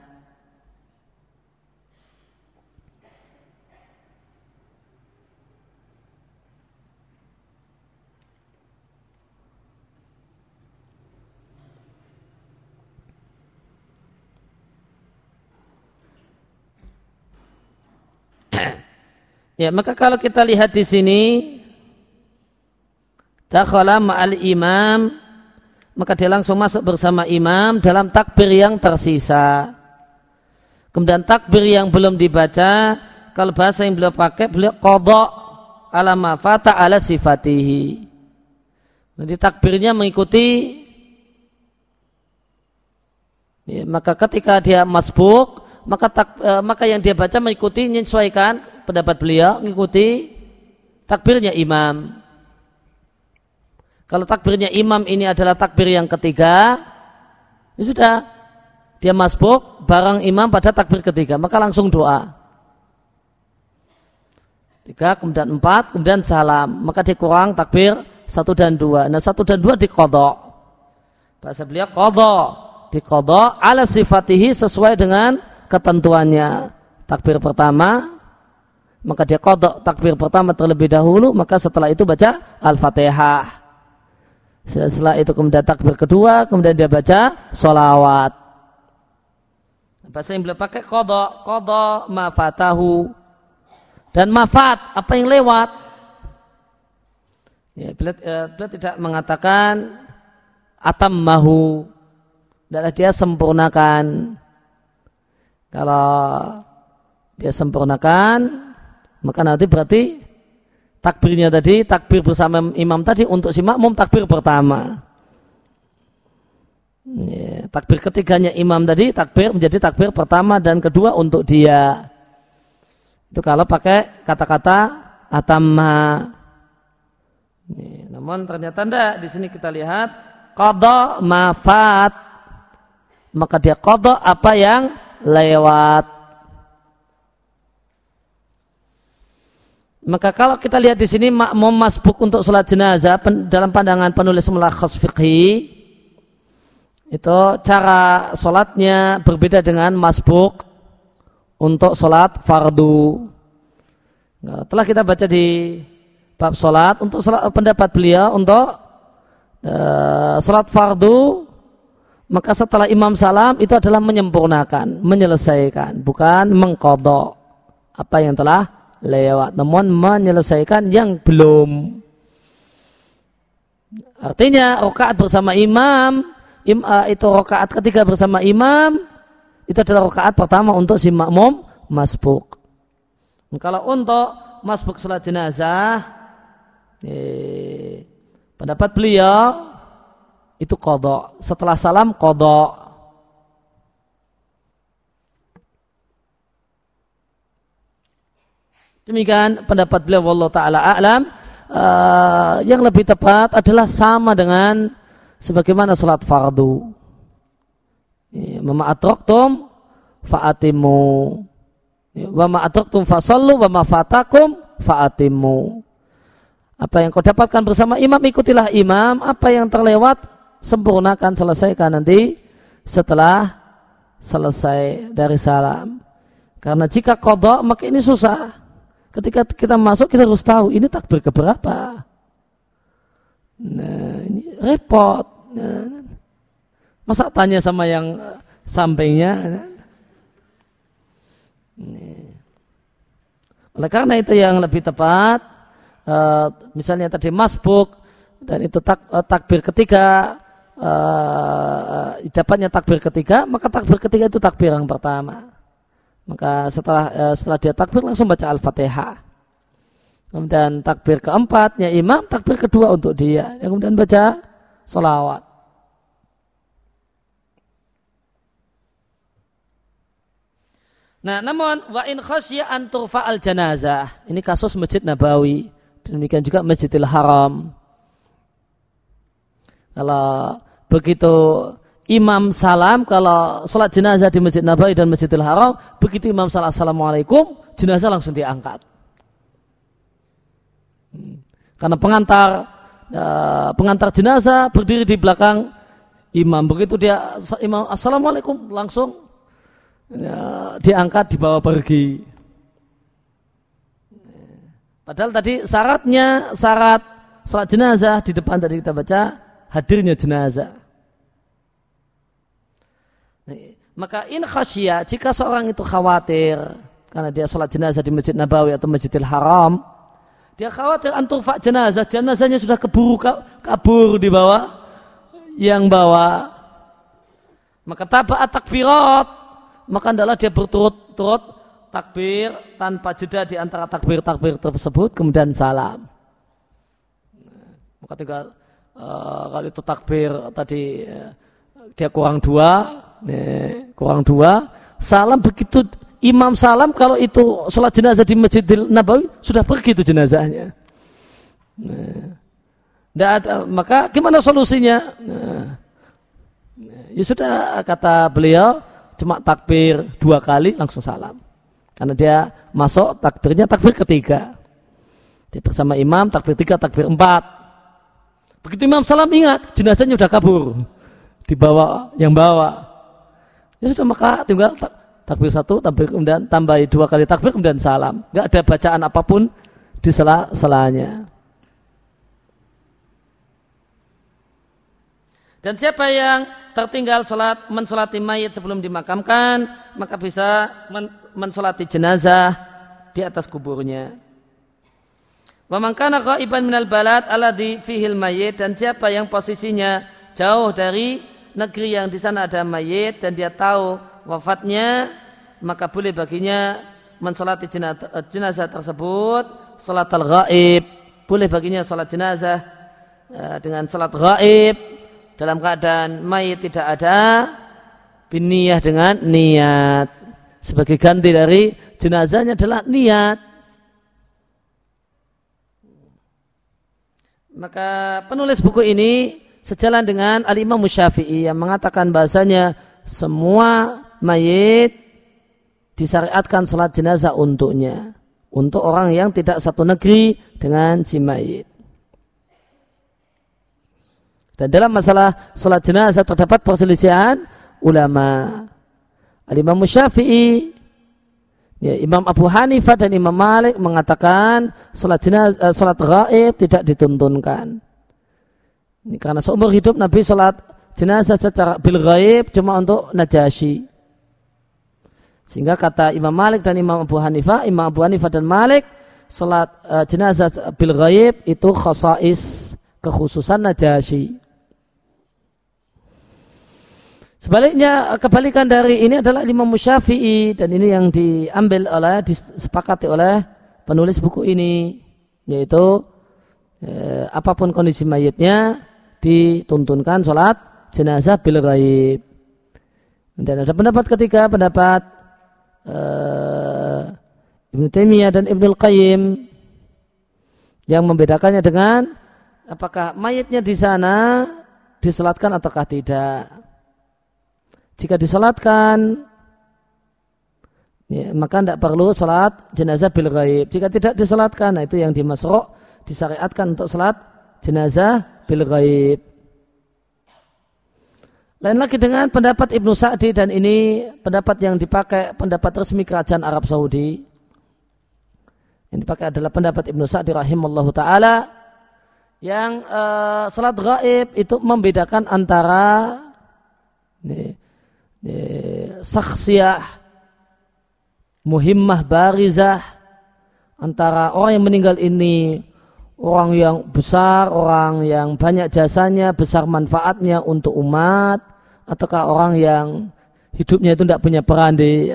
Ya, maka kalau kita lihat di sini dakhala ma'al imam, maka dia langsung masuk bersama imam dalam takbir yang tersisa. Kemudian takbir yang belum dibaca, kalau bahasa yang beliau pakai, beliau qadha ala ma fata ala sifatihi. Jadi takbirnya mengikuti, ya, maka ketika dia masbuk, maka yang dia baca mengikuti, menyesuaikan pendapat beliau, mengikuti takbirnya imam. Kalau takbirnya imam ini adalah takbir yang ketiga, ya sudah, dia masbuk bareng imam pada takbir ketiga, maka langsung doa. 3, kemudian 4, kemudian salam, maka dikurang takbir 1 dan 2. Nah 1 dan 2 diqadha. Bahasa beliau qadha, diqadha ala sifatihi, sesuai dengan ketentuannya. Takbir pertama, maka dia qadha takbir pertama terlebih dahulu, maka setelah itu baca Al-Fatihah. Setelah itu kemudian takbir kedua, kemudian dia baca sholawat. Bahasa yang beliau pakai qadha ma fatahu. Dan mafat, apa yang lewat. Ya, beliau tidak mengatakan atammahu, adalah dia sempurnakan. Kalau dia sempurnakan, maka nanti berarti takbirnya tadi, takbir bersama imam tadi untuk si makmum takbir pertama. Ya, takbir ketiganya imam tadi takbir menjadi takbir pertama dan kedua untuk dia. Itu kalau pakai kata-kata atamma. Ya, namun ternyata tidak. Di sini kita lihat qadha mafat, maka dia qadha apa yang lewat. Maka kalau kita lihat di sini makmum masbuk untuk salat jenazah dalam pandangan penulis mulakhas fiqhi, itu cara salatnya berbeda dengan masbuk untuk salat fardu. Nah, telah kita baca di bab salat, untuk salat, pendapat beliau untuk salat fardu, maka setelah imam salam itu adalah menyempurnakan, menyelesaikan, bukan mengqadha apa yang telah lewat, namun menyelesaikan yang belum. Artinya rakaat bersama imam, itu rakaat ketiga bersama imam, itu adalah rakaat pertama untuk si makmum masbuk. Kalau untuk masbuk salat jenazah, pendapat beliau itu qadha, setelah salam qadha. Demikian pendapat beliau, wallahu taala a'lam. Yang lebih tepat adalah sama dengan sebagaimana salat fardu. Ma atraktum fa'atimu, wa ma atraktum fasallu, wa ma fatakum fa'atimu. Apa yang kau dapatkan bersama imam, ikutilah imam. Apa yang terlewat, sempurnakan, selesaikan nanti setelah selesai dari salam. Karena jika qadha, maka ini susah. Ketika kita masuk, kita harus tahu ini takbir keberapa. Nah, ini repot. Nah, masa tanya sama yang sampingnya. Oleh karena itu yang lebih tepat, misalnya tadi masbuk dan itu takbir ketiga, dapatnya takbir ketiga, maka takbir ketiga itu takbir yang pertama. Maka setelah dia takbir langsung baca Al-Fatihah. Kemudian takbir keempatnya imam, takbir kedua untuk dia. Yang kemudian baca sholawat. Nah, namun wa in khasya an turfa'al janazah. Ini kasus Masjid Nabawi. Demikian juga Masjidil Haram. Kalau begitu imam salam, kalau sholat jenazah di Masjid Nabawi dan Masjidil Haram, begitu imam salam assalamualaikum, jenazah langsung diangkat. Karena pengantar jenazah berdiri di belakang imam. Begitu dia imam assalamualaikum langsung diangkat dibawa pergi. Padahal tadi syarat salat jenazah di depan tadi kita baca hadirnya jenazah. Maka in khasyya, jika seorang itu khawatir karena dia salat jenazah di Masjid Nabawi atau Masjidil Haram, dia khawatir anturfa jenazahnya sudah kabur di bawah yang bawa, maka tabaat takbirat, maka adalah dia berturut-turut takbir tanpa jeda di antara takbir-takbir tersebut, kemudian salam. Maka tinggal kalau itu takbir tadi dia kurang dua, salam begitu imam salam, kalau itu sholat jenazah di Masjidil Nabawi sudah pergi itu jenazahnya. Tidak ada, maka gimana solusinya? Ya sudah, kata beliau, cuma takbir 2 kali langsung salam. Karena dia masuk takbirnya takbir ketiga. Dia bersama imam takbir 3, takbir 4. Begitu imam salam ingat jenazahnya sudah kabur, dibawa yang bawa. Ya sudah, maka tinggal takbir 1, takbir kemudian tambahi 2 kali takbir kemudian salam. Enggak ada bacaan apapun di sela-selanya. Dan siapa yang tertinggal mensolati mayit sebelum dimakamkan, maka bisa mensolati jenazah di atas kuburnya. Wa man kana ghaiban minal balad alladhi fihil mayit, dan siapa yang posisinya jauh dari negeri yang di sana ada mayit dan dia tahu wafatnya, maka boleh baginya mensolati jenazah tersebut salatul ghaib. Boleh baginya salat jenazah dengan salat ghaib dalam keadaan mayit tidak ada, biniyah dengan niat. Sebagai ganti dari jenazahnya adalah niat. Maka penulis buku ini sejalan dengan Al-Imam Syafi'i yang mengatakan bahasanya semua mayit disyariatkan salat jenazah untuknya, untuk orang yang tidak satu negeri dengan si mayit. Dan dalam masalah salat jenazah terdapat perselisihan ulama. Al-Imam Syafi'i, ya, Imam Abu Hanifah dan Imam Malik mengatakan salat jenazah, salat ghaib tidak dituntunkan. Ini karena seumur hidup Nabi salat jenazah secara bil ghaib cuma untuk Najasyi. Sehingga kata Imam Malik dan Imam Abu Hanifah dan Malik, salat jenazah bil ghaib itu khasais, kekhususan Najasyi. Sebaliknya, kebalikan dari ini adalah Imam Syafi'i, dan ini yang disepakati oleh penulis buku ini, yaitu apapun kondisi mayitnya dituntunkan sholat jenazah bil ghaib. Dan ada pendapat ketiga, pendapat Ibnu Taimiyah dan Ibnul Qayyim yang membedakannya dengan apakah mayitnya di sana disolatkan ataukah tidak. Jika disolatkan, ya, maka tidak perlu salat jenazah bil ghaib. Jika tidak disolatkan, nah itu yang di Masru' disyariatkan untuk salat jenazah bil ghaib. Lain lagi dengan pendapat Ibnu Sa'di, dan ini pendapat yang dipakai, pendapat resmi kerajaan Arab Saudi. Yang dipakai adalah pendapat Ibnu Sa'di rahimallahu ta'ala, yang salat ghaib itu membedakan antara saksiyah muhimmah barizah, antara orang yang meninggal ini orang yang besar, orang yang banyak jasanya, besar manfaatnya untuk umat, ataukah orang yang hidupnya itu tidak punya peran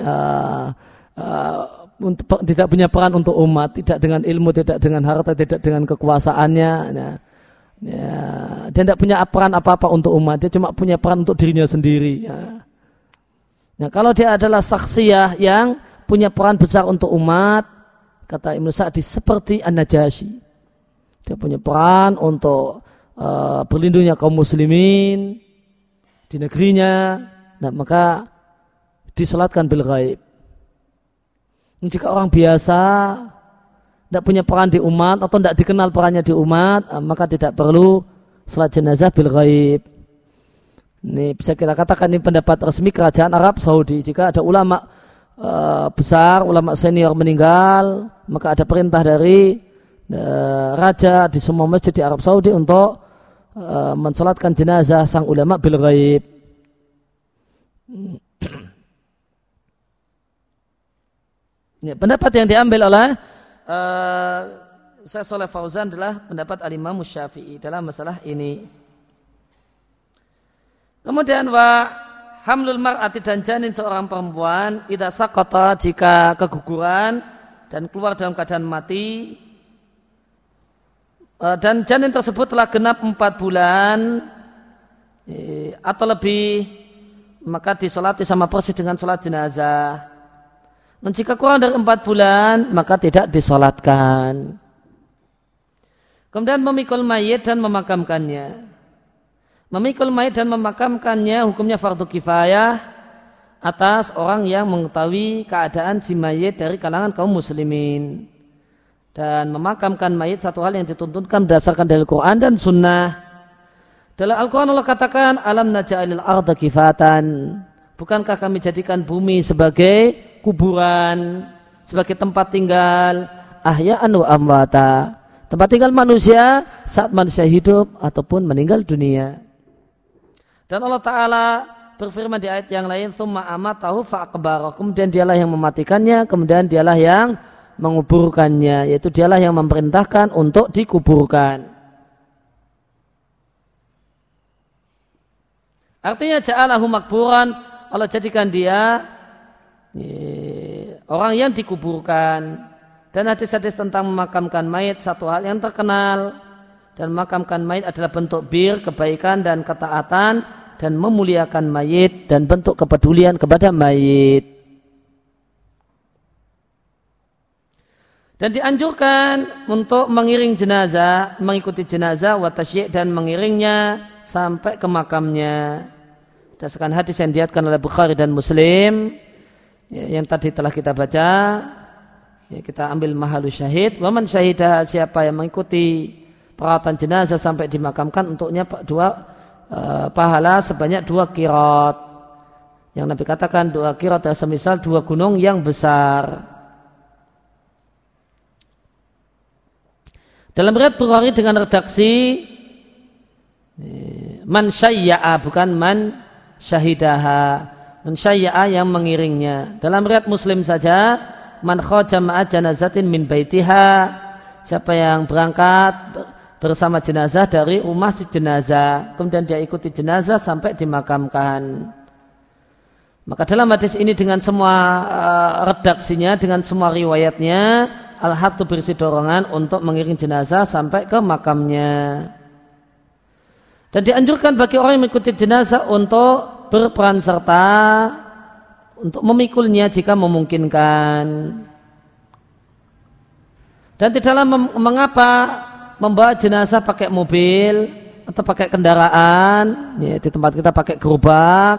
tidak punya peran untuk umat, tidak dengan ilmu, tidak dengan harta, tidak dengan kekuasaannya. Dia tidak punya peran apa-apa untuk umat, dia cuma punya peran untuk dirinya sendiri. Nah, kalau dia adalah saksiyah yang punya peran besar untuk umat, kata Ibnu Sa'di, seperti An-Najasyi, dia punya peran untuk berlindungnya kaum muslimin di negerinya, nah maka disolatkan bil ghaib. Jika orang biasa tidak punya peran di umat atau tidak dikenal perannya di umat, maka tidak perlu salat jenazah bil ghaib. Ini bisa kita katakan ini pendapat resmi kerajaan Arab Saudi. Jika ada ulama besar, ulama senior meninggal, maka ada perintah dari raja di semua masjid di Arab Saudi untuk mensalatkan jenazah sang ulama bil ghaib. Ini pendapat yang diambil oleh Syekh Shalih Fauzan adalah pendapat Al-Imam Syafi'i dalam masalah ini. Kemudian hamlul mar'ati dan janin seorang perempuan idza saqata jika keguguran dan keluar dalam keadaan mati dan janin tersebut telah genap 4 bulan atau lebih, maka disolati sama persis dengan sholat jenazah. Dan jika kurang dari 4 bulan maka tidak disolatkan. Kemudian memikul mayit dan memakamkannya. Memikul mayit dan memakamkannya hukumnya fardu kifayah atas orang yang mengetahui keadaan si mayit dari kalangan kaum muslimin. Dan memakamkan mayit satu hal yang dituntunkan berdasarkan dari Quran dan Sunnah. Dalam Al-Quran Allah katakan, alam naja'alil arda kifatan. Bukankah kami jadikan bumi sebagai kuburan, sebagai tempat tinggal ahya'an wa amwata, tempat tinggal manusia saat manusia hidup ataupun meninggal dunia. Dan Allah Ta'ala berfirman di ayat yang lain, thumma amatahu fa'aqbara, kemudian dialah yang mematikannya, kemudian dialah yang menguburkannya, yaitu dialah yang memerintahkan untuk dikuburkan. Artinya ja'alahu makburan, Allah jadikan dia orang yang dikuburkan. Dan hadis-hadis tentang memakamkan mayit satu hal yang terkenal. Dan memakamkan mayit adalah bentuk bir, kebaikan dan ketaatan, dan memuliakan mayit dan bentuk kepedulian kepada mayit. Dan dianjurkan untuk mengiring jenazah, mengikuti jenazah wa tasyyi' dan mengiringnya sampai ke makamnya. Berdasarkan hadis yang diriwayatkan oleh Bukhari dan Muslim yang tadi telah kita baca, kita ambil mahalu syahid. Wa man syahidah, siapa yang mengikuti perawatan jenazah sampai dimakamkan, untuknya pahala sebanyak 2 qirat. Yang Nabi katakan 2 qirat adalah semisal 2 gunung yang besar. Dalam riwayat Bukhari dengan redaksi man syayya'a, bukan man syahidaha. Man syayya'a yang mengiringnya. Dalam riwayat Muslim saja, man khaja ma'a janazatin min baitiha, siapa yang berangkat bersama jenazah dari rumah si jenazah, kemudian dia ikuti jenazah sampai dimakamkan. Maka dalam hadis ini dengan semua redaksinya, dengan semua riwayatnya, al-hadzu berisi dorongan untuk mengiring jenazah sampai ke makamnya. Dan dianjurkan bagi orang yang mengikuti jenazah untuk berperan serta untuk memikulnya jika memungkinkan. Dan tidaklah mengapa membawa jenazah pakai mobil atau pakai kendaraan, ya, di tempat kita pakai gerobak,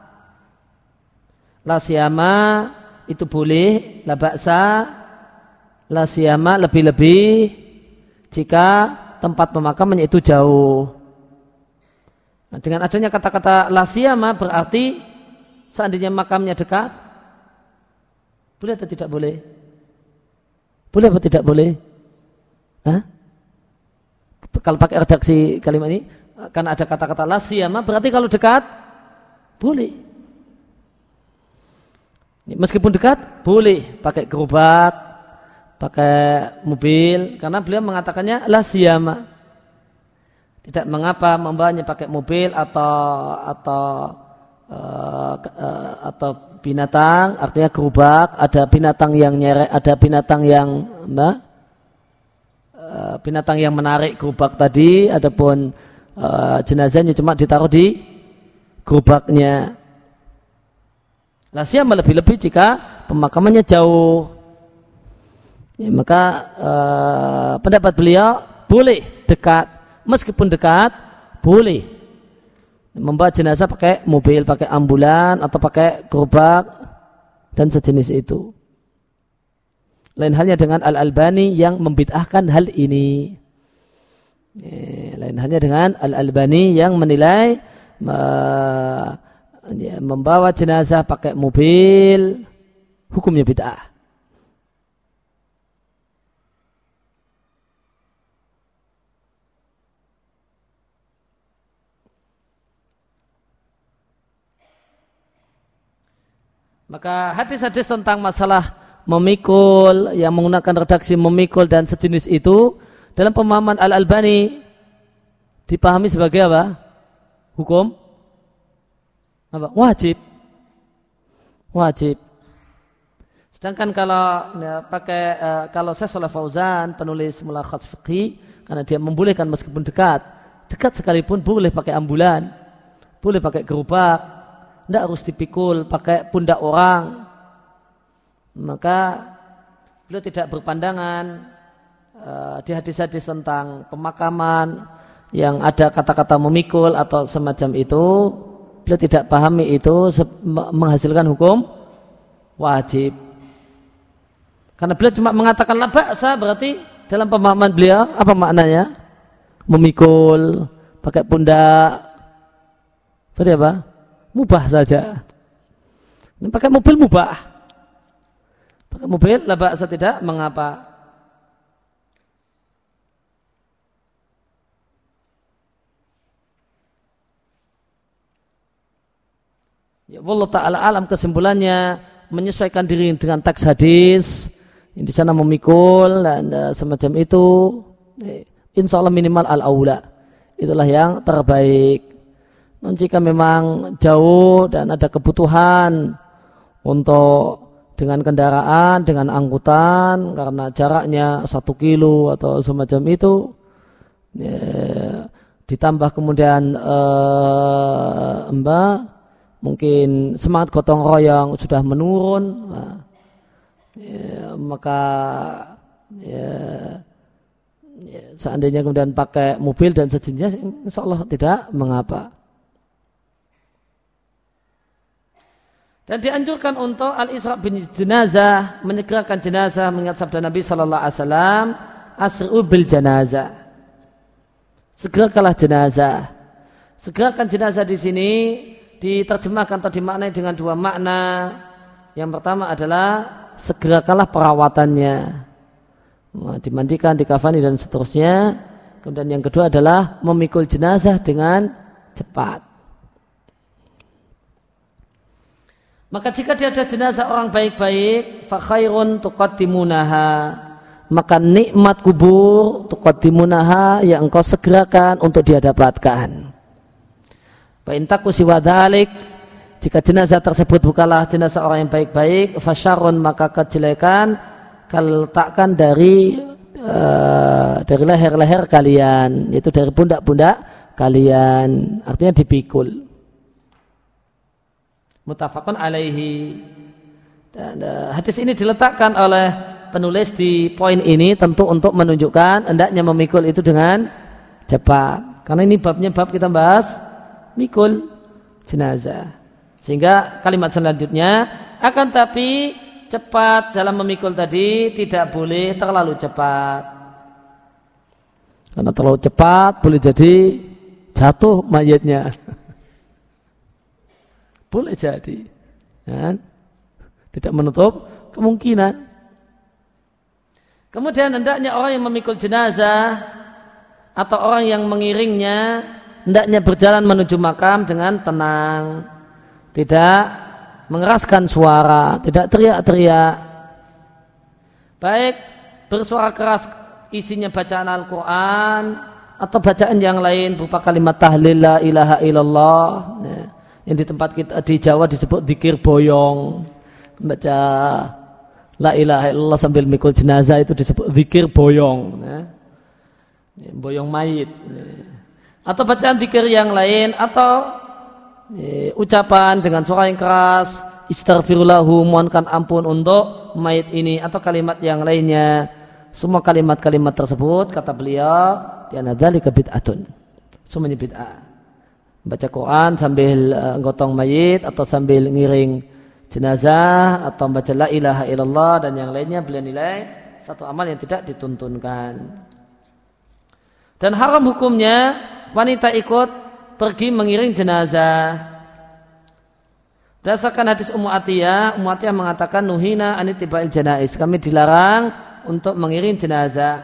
la siyama itu boleh, la ba'sa, la siyama lebih-lebih jika tempat pemakamannya itu jauh. Nah, dengan adanya kata-kata la siyama berarti seandainya makamnya dekat, boleh atau tidak boleh? Boleh atau tidak boleh? Hah? Kalau pakai redaksi kalimat ini kan ada kata-kata la siyama, berarti kalau dekat boleh. Meskipun dekat boleh pakai gerobak, pakai mobil, karena beliau mengatakannya la siyama. Tidak mengapa membawanya pakai mobil atau binatang, artinya gerobak, ada binatang yang nyerek, ada binatang yang binatang yang menarik gerobak tadi, adapun jenazahnya cuma ditaruh di gerobaknya. La siyama lebih-lebih jika pemakamannya jauh. Ya, maka pendapat beliau boleh dekat, meskipun dekat boleh membawa jenazah pakai mobil, pakai ambulan atau pakai gerobak dan sejenis itu. Lain halnya dengan Al-Albani yang membid'ahkan hal ini. Lain halnya dengan Al-Albani yang menilai membawa jenazah pakai mobil, hukumnya bid'ah. Maka hadis-hadis tentang masalah memikul, yang menggunakan redaksi memikul dan sejenis itu, dalam pemahaman Al-Albani dipahami sebagai apa? Hukum? Apa? Wajib. Wajib. Sedangkan kalau kalau Syekh Shalih Fauzan, penulis Mulakhas Fiqhi, karena dia membolehkan meskipun dekat sekalipun boleh pakai ambulan, boleh pakai gerobak, tidak harus dipikul pakai pundak orang. Maka beliau tidak berpandangan di hadis-hadis tentang pemakaman yang ada kata-kata memikul atau semacam itu, beliau tidak pahami itu menghasilkan hukum wajib. Karena beliau cuma mengatakan la ba'sa, berarti dalam pemahaman beliau apa maknanya? Memikul pakai pundak, berarti apa? Mubah saja. Ini pakai mobil mubah. Pakai mobil la ba'sa, tidak mengapa. Ya Allah Ta'ala alam, kesimpulannya menyesuaikan diri dengan teks hadis yang di sana memikul dan semacam itu, insya Allah minimal al-aula, itulah yang terbaik. Jika memang jauh dan ada kebutuhan untuk dengan kendaraan, dengan angkutan, karena jaraknya 1 kilo atau semacam itu, ya, ditambah kemudian mungkin semangat gotong royong sudah menurun, ya, maka ya, seandainya kemudian pakai mobil dan sejenisnya, insya Allah tidak mengapa. Dan dianjurkan untuk al-isra' bin jenazah, menyegerakan jenazah, mengingat sabda Nabi sallallahu alaihi wasallam, asri'u bil janazah. Segerakanlah jenazah. Segerakan jenazah di sini diterjemahkan atau dimaknai dengan 2 makna. Yang pertama adalah segerakanlah perawatannya, dimandikan, dikafani dan seterusnya. Kemudian yang kedua adalah memikul jenazah dengan cepat. Maka jika dia ada jenazah orang baik-baik, fa khairun tuqaddimunaha, maka nikmat kubur tuqaddimunaha, yang engkau segerakan untuk dia dapatkan. Fa in taku siwa dzalik, jika jenazah tersebut bukanlah jenazah orang yang baik-baik, fa syarrun, maka kejelekan kal letakkan dari leher-leher kalian, yaitu dari pundak-pundak kalian, artinya dipikul. Muttafaqun alaihi. Dan hadis ini diletakkan oleh penulis di poin ini tentu untuk menunjukkan hendaknya memikul itu dengan cepat. Karena ini bab kita bahas mikul jenazah. Sehingga kalimat selanjutnya, akan tapi cepat dalam memikul tadi tidak boleh terlalu cepat. Karena terlalu cepat boleh jadi jatuh mayatnya. Boleh jadi, ya, tidak menutup kemungkinan. Kemudian hendaknya orang yang memikul jenazah atau orang yang mengiringnya hendaknya berjalan menuju makam dengan tenang, tidak mengeraskan suara, tidak teriak-teriak. Baik bersuara keras isinya bacaan Al-Quran atau bacaan yang lain berupa kalimat tahlil la ilaha illallah, ya, yang di tempat kita di Jawa disebut dzikir boyong. Baca la ilaha illallah sambil mikul jenazah itu disebut dzikir boyong, ya. Boyong mayit, ya. Atau bacaan dzikir yang lain, atau ucapan dengan suara yang keras, istaghfirullahu, mohonkan ampun untuk mayit ini, atau kalimat yang lainnya. Semua kalimat-kalimat tersebut, kata beliau, di anadzalika bid'atun, semuanya bid'ah. Baca Quran sambil gotong mayit atau sambil ngiring jenazah atau baca la ilaha illallah dan yang lainnya, beliau nilai satu amal yang tidak dituntunkan. Dan haram hukumnya wanita ikut pergi mengiring jenazah. Berdasarkan hadis Ummu Atiyah mengatakan nuhina anitiba'il janaiz, kami dilarang untuk mengiring jenazah.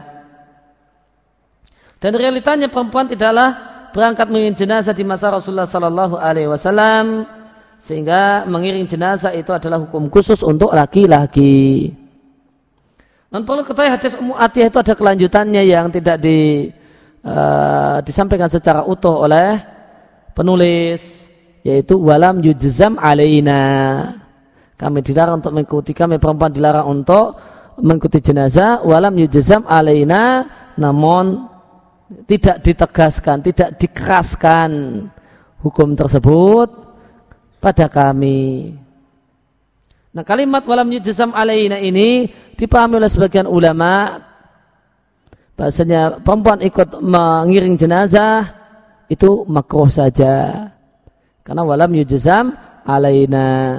Dan realitanya perempuan tidaklah berangkat mengiring jenazah di masa Rasulullah sallallahu alaihi wasallam, sehingga mengiring jenazah itu adalah hukum khusus untuk laki-laki. Dan perlu ketahui hadis Ummu Atiyah itu ada kelanjutannya yang tidak disampaikan secara utuh oleh penulis, yaitu walam yujzam alaina, kami dilarang untuk mengikuti, kami perempuan dilarang untuk mengikuti jenazah. Walam yujzam alaina, namun tidak ditegaskan, tidak dikeraskan hukum tersebut pada kami. Nah, kalimat walam yujzam alaina ini dipahami oleh sebagian ulama bahasanya perempuan ikut mengiring jenazah itu makruh saja, karena walam yujzam alaina.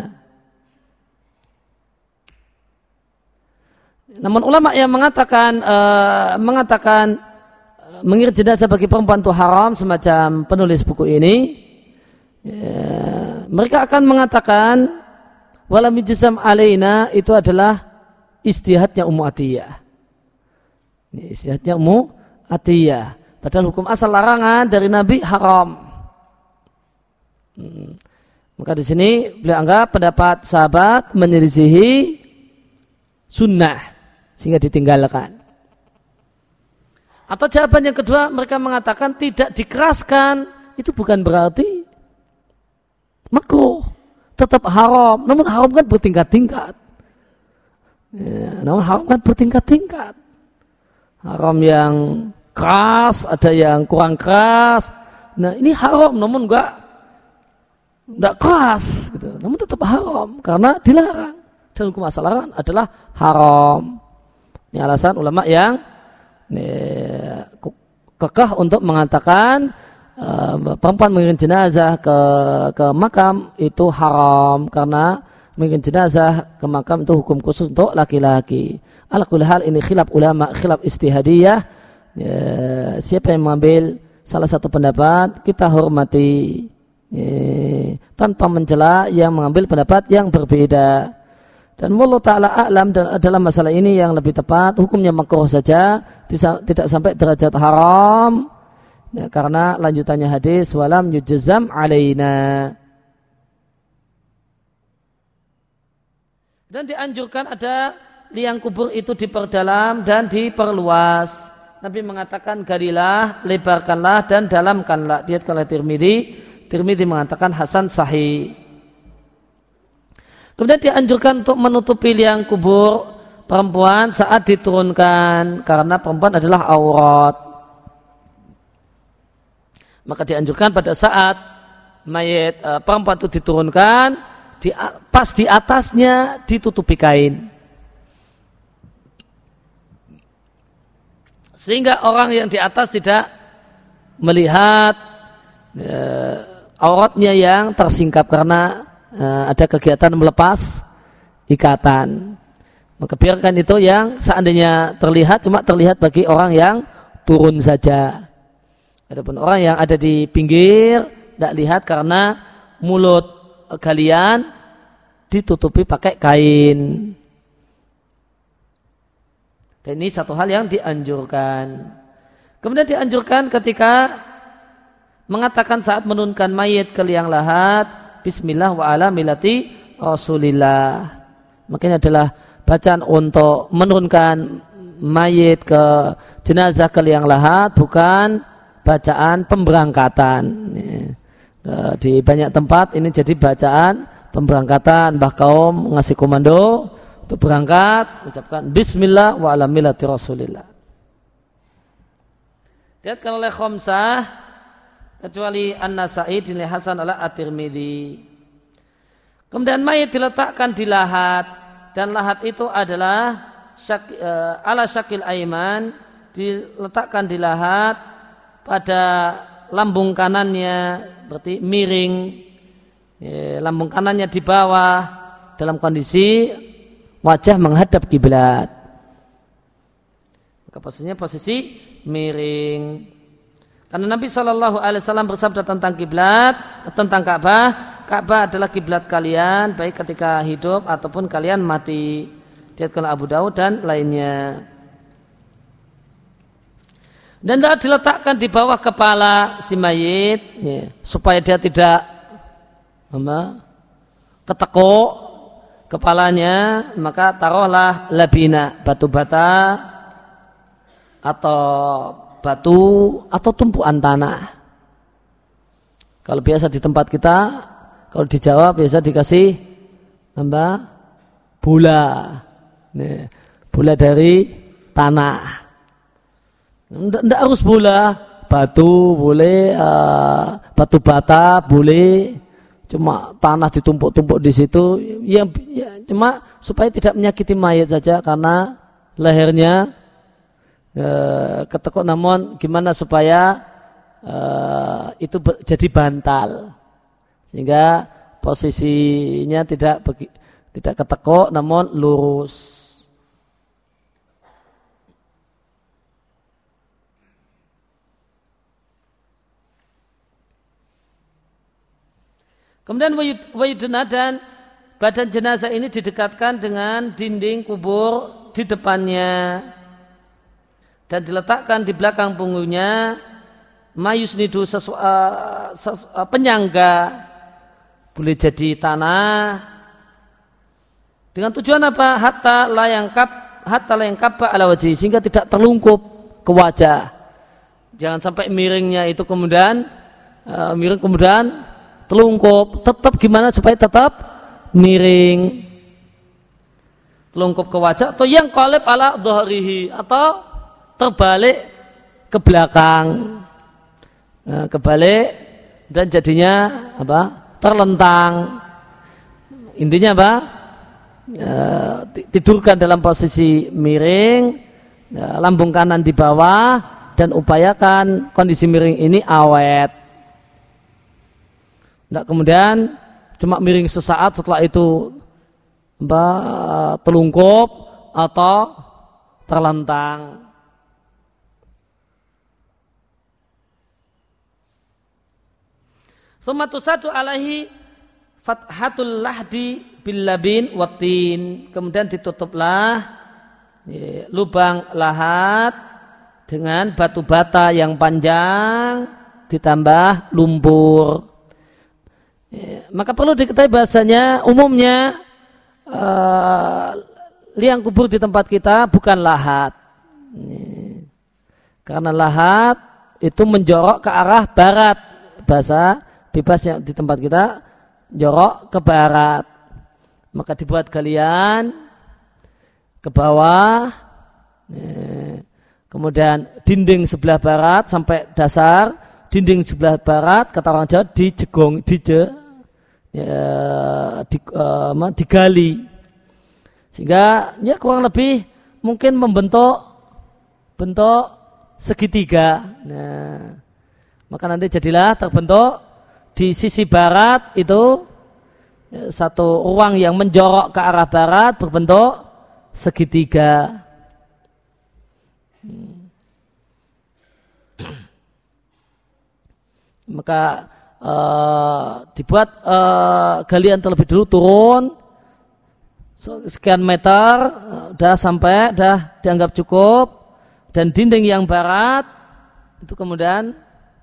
Namun ulama yang mengatakan mengiring jenazah bagi perempuan itu haram, semacam penulis buku ini, mereka akan mengatakan walam yujzam alaina itu adalah ijtihadnya Ummu Atiyah. Ini ijtihadnya Ummu Atiyah. Padahal hukum asal larangan dari Nabi haram. Maka di sini beliau anggap pendapat sahabat menyelisihi sunnah sehingga ditinggalkan. Atau jawaban yang kedua, mereka mengatakan tidak dikeraskan itu bukan berarti makruh, tetap haram. Namun haram kan bertingkat-tingkat. Haram yang keras, ada yang kurang keras. Nah, ini haram namun enggak keras gitu. Namun tetap haram karena dilarang. Dan hukum asal larangan adalah haram. Ini alasan ulama yang kekeh untuk mengatakan perempuan mengiring jenazah ke makam itu haram, karena mengiring jenazah ke makam itu hukum khusus untuk laki-laki. Ala kulli hal ini khilaf ulama, khilaf ijtihadiyah. Siapa yang mengambil salah satu pendapat kita hormati, tanpa mencela yang mengambil pendapat yang berbeda. Dan wallahu ta'ala a'lam, dalam masalah ini yang lebih tepat hukumnya makruh saja, tidak sampai derajat haram, karena lanjutannya hadis walam yujzam alaina. Dan dianjurkan ada liang kubur itu diperdalam dan diperluas. Nabi mengatakan galilah, lebarkanlah dan dalamkanlah. Diriwayatkan oleh Tirmidzi mengatakan hasan sahih. Kemudian dianjurkan untuk menutupi liang kubur perempuan saat diturunkan, karena perempuan adalah aurat. Maka dianjurkan pada saat mayat perempuan itu diturunkan, pas di atasnya ditutupi kain, sehingga orang yang di atas tidak melihat auratnya yang tersingkap karena ada kegiatan melepas ikatan. Maka biarkan itu yang seandainya terlihat, cuma terlihat bagi orang yang turun saja. Adapun orang yang ada di pinggir tidak lihat karena mulut kalian ditutupi pakai kain. Dan ini satu hal yang dianjurkan. Kemudian dianjurkan ketika mengatakan saat menurunkan mayit ke liang lahat, bismillah wa ala millati Rasulillah. Makanya adalah bacaan untuk menurunkan mayit ke jenazah ke liang lahat, bukan bacaan pemberangkatan. Di banyak tempat ini jadi bacaan pemberangkatan, bah kaum ngasih komando untuk berangkat, ucapkan bismillah wa ala millati Rasulillah. Diriwayatkan oleh khamsah kecuali An-Nasa'i dinilai hasan oleh At-Tirmidzi. Kemudian mayit diletakkan di lahat, dan lahat itu adalah ala syakil aiman, diletakkan di lahat pada lambung kanannya, berarti miring, lambung kanannya di bawah dalam kondisi wajah menghadap kiblat. Maka posisinya posisi miring. Karena Nabi Shallallahu Alaihi Wasallam bersabda tentang kiblat, tentang Ka'bah. Ka'bah adalah kiblat kalian baik ketika hidup ataupun kalian mati. Diriwayatkan Abu Daud dan lainnya. Dan diletakkan di bawah kepala si mayit ya, supaya dia tidak ketekuk kepalanya, maka taruhlah labina, batu bata atau batu atau tumpuan tanah. Kalau biasa di tempat kita, kalau di Jawa biasa dikasih bola, bola dari tanah. Tidak harus bola, batu boleh, batu bata boleh, cuma tanah ditumpuk-tumpuk di situ. Ya, cuma supaya tidak menyakiti mayat saja karena lehernya ketekuk, namun gimana supaya itu jadi bantal sehingga posisinya tidak ketekuk namun lurus. Kemudian wayudna, dan badan jenazah ini didekatkan dengan dinding kubur di depannya dan diletakkan di belakang punggungnya mayusnidu penyangga, boleh jadi tanah, dengan tujuan apa? Hatta layang kaba ala wajhi, sehingga tidak terlungkup ke wajah. Jangan sampai miringnya itu kemudian miring kemudian terlungkup. Tetap gimana supaya tetap miring, terlungkup ke wajah, atau yang qalib ala dhahrihi, atau terbalik ke belakang, kebalik dan jadinya terlentang. Intinya tidurkan dalam posisi miring, lambung kanan di bawah, dan upayakan kondisi miring ini awet. Tidak kemudian cuma miring sesaat setelah itu terlungkup atau terlentang. Tsumma satu alaihi fathatul lahdi bil labin watin. Kemudian ditutuplah lubang lahat dengan batu bata yang panjang ditambah lumpur. Maka perlu diketahui bahasanya umumnya liang kubur di tempat kita bukan lahat, karena lahat itu menjorok ke arah barat. Bahasa bebasnya di tempat kita jorok ke barat, maka dibuat galian ke bawah, kemudian dinding sebelah barat sampai dasar dinding sebelah barat, kata orang Jawa digali, sehingga ya kurang lebih mungkin membentuk segitiga. Nah, maka nanti jadilah terbentuk di sisi barat itu satu ruang yang menjorok ke arah barat berbentuk segitiga. Maka dibuat galian terlebih dulu, turun sekian meter, dah dianggap cukup, dan dinding yang barat itu kemudian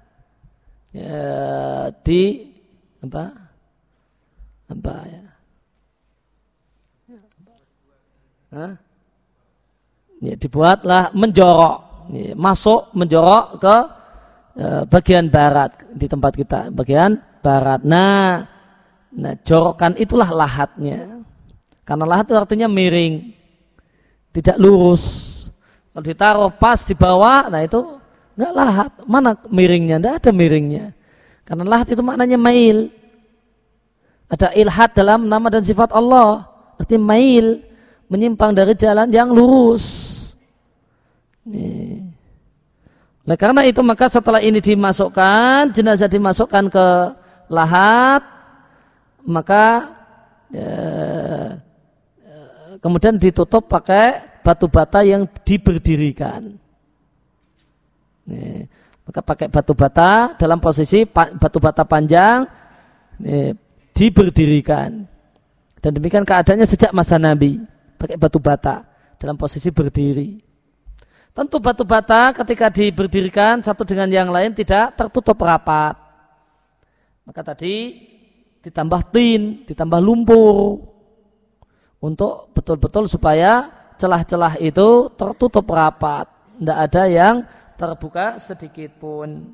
dibuatlah menjorok, masuk menjorok ke bagian barat di tempat kita, bagian barat. Nah, jorokan itulah lahatnya. Karena lahat itu artinya miring, tidak lurus. Kalau ditaruh pas di bawah, nah itu enggak lahat. Mana miringnya? Enggak ada miringnya. Karena lahat itu maknanya mail. Ada ilhad dalam nama dan sifat Allah. Artinya mail, menyimpang dari jalan yang lurus. Nih. Nah, karena itu maka setelah ini dimasukkan, jenazah dimasukkan ke lahat, maka kemudian ditutup pakai batu bata yang diberdirikan. Maka pakai batu bata dalam posisi batu bata panjang diberdirikan. Dan demikian keadaannya sejak masa Nabi, pakai batu bata dalam posisi berdiri. Tentu batu bata ketika diberdirikan satu dengan yang lain tidak tertutup rapat. Maka tadi ditambah tin, ditambah lumpur untuk betul-betul supaya celah-celah itu tertutup rapat, tidak ada yang terbuka sedikit pun.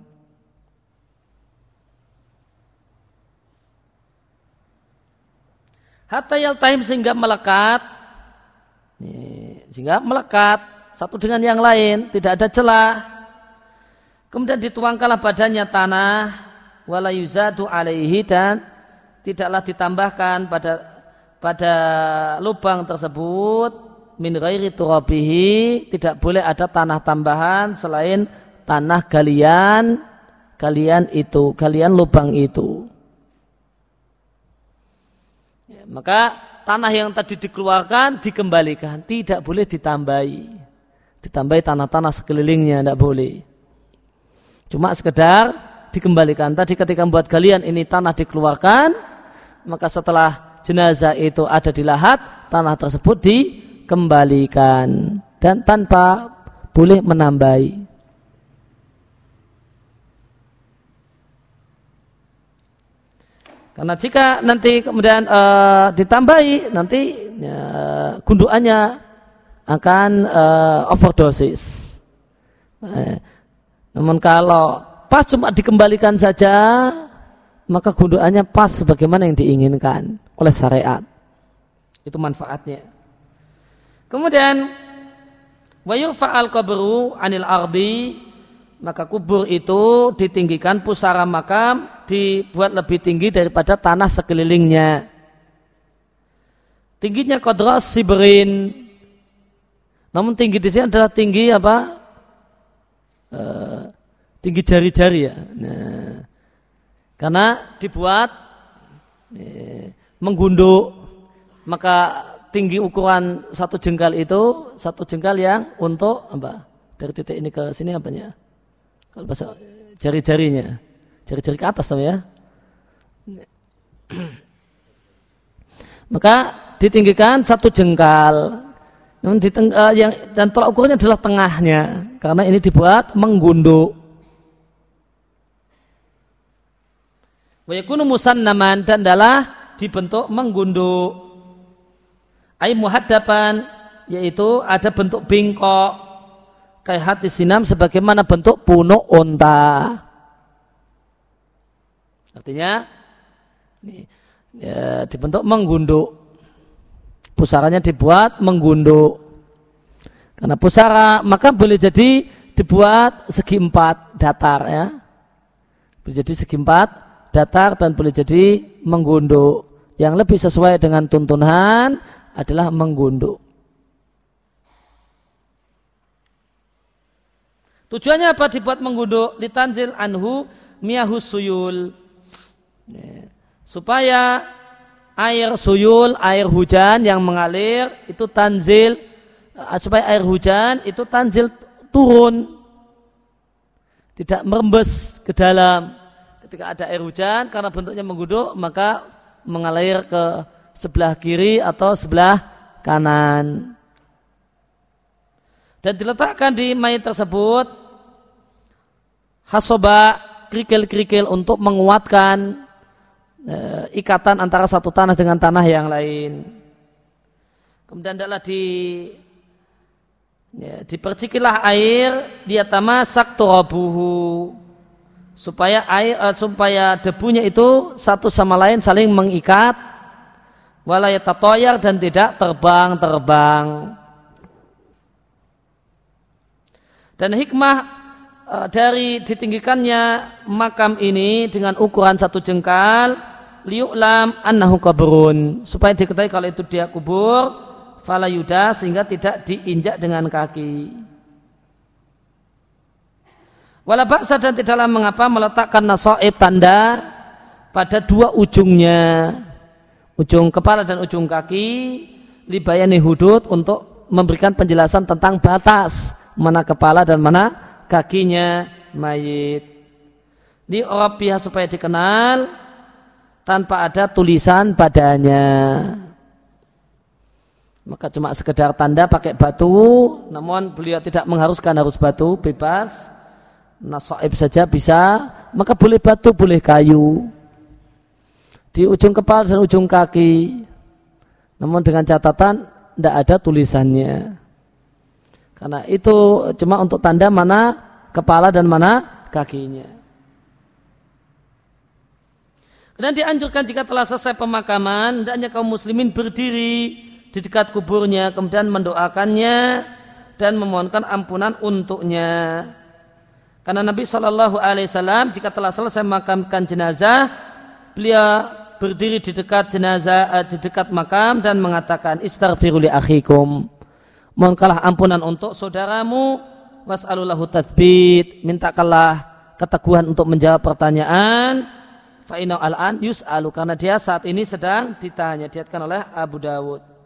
Hatta yaltaim sehingga melekat satu dengan yang lain, tidak ada celah. Kemudian dituangkanlah badannya tanah, wala yuzadu alaihi, dan tidaklah ditambahkan pada lubang tersebut min ghairi turabihi, tidak boleh ada tanah tambahan selain tanah galian lubang itu. Ya, maka tanah yang tadi dikeluarkan dikembalikan, tidak boleh ditambahi tanah-tanah sekelilingnya, tidak boleh. Cuma sekedar dikembalikan. Tadi ketika membuat galian ini tanah dikeluarkan, maka setelah jenazah itu ada di lahat, tanah tersebut dikembalikan dan tanpa boleh menambahi. Karena jika nanti kemudian ditambahi, nanti gundukannya akan overdosis. Namun kalau pas cuma dikembalikan saja, maka gundukannya pas sebagaimana yang diinginkan oleh syariat. Itu manfaatnya. Kemudian wa yurfa'al qabru 'anil ardi, maka kubur itu ditinggikan, pusara makam dibuat lebih tinggi daripada tanah sekelilingnya. Tingginya qadras sibrin. Namun tinggi di sini adalah tinggi apa? Tinggi jari-jari ya. Nah, karena dibuat menggunduk, maka tinggi ukuran satu jengkal itu, satu jengkal yang untuk apa? Dari titik ini ke sini apanya? Kalau bahasa jari-jarinya, jari-jari ke atas tahu ya. Maka ditinggikan satu jengkal. Dan tolak ukurnya adalah tengahnya, karena ini dibuat menggunduk. Wa yakunu musannaman, dan adalah dibentuk menggunduk. Ai muhaddaban, yaitu ada bentuk bingkok, kayak hati sinam, sebagaimana bentuk punuk unta. Artinya ini, ya, dibentuk menggunduk. Pusaranya dibuat menggunduk. Karena pusara maka boleh jadi dibuat segi empat datar ya. Boleh jadi segi empat datar dan boleh jadi menggunduk. Yang lebih sesuai dengan tuntunan adalah menggunduk. Tujuannya apa dibuat menggunduk? Litanzil anhu miyahus suyul. Supaya air suyul, air hujan yang mengalir itu tanzil, supaya air hujan itu tanzil turun, tidak merembes ke dalam. Ketika ada air hujan, karena bentuknya menggunduk, maka mengalir ke sebelah kiri atau sebelah kanan. Dan diletakkan di mayat tersebut hasoba, kerikil-kerikil untuk menguatkan ikatan antara satu tanah dengan tanah yang lain. Kemudian adalah dipercikilah air, dia tamasak turabuhu, supaya supaya debunya itu satu sama lain saling mengikat, wala yatatoyar, dan tidak terbang-terbang. Dan hikmah dari ditinggikannya makam ini dengan ukuran satu jengkal, liu'lam annahu qabrun, supaya diketahui kalau itu dia kubur, fala yuda, sehingga tidak diinjak dengan kaki. Wala ba'sa, dan tidaklah mengapa meletakkan nasaib, tanda pada dua ujungnya, ujung kepala dan ujung kaki, libayani hudud, untuk memberikan penjelasan tentang batas mana kepala dan mana kakinya, mayit. Di Eropia supaya dikenal tanpa ada tulisan padanya. Maka cuma sekedar tanda pakai batu, namun beliau tidak mengharuskan harus batu, bebas. Nasaib saja bisa, maka boleh batu, boleh kayu. Di ujung kepala dan ujung kaki. Namun dengan catatan tidak ada tulisannya. Karena itu cuma untuk tanda mana kepala dan mana kakinya. Kemudian dianjurkan jika telah selesai pemakaman, hendaknya kaum muslimin berdiri di dekat kuburnya, kemudian mendoakannya dan memohonkan ampunan untuknya. Karena Nabi SAW jika telah selesai memakamkan jenazah, beliau berdiri di dekat jenazah, di dekat makam dan mengatakan, istaghfiru li akhikum, mohonkanlah ampunan untuk saudaramu, was'alulahu tatsbit, mintakanlah keteguhan untuk menjawab pertanyaan, fa'inau al-an yus'alu, karena dia saat ini sedang ditanya. Diriwayatkan oleh Abu Dawud.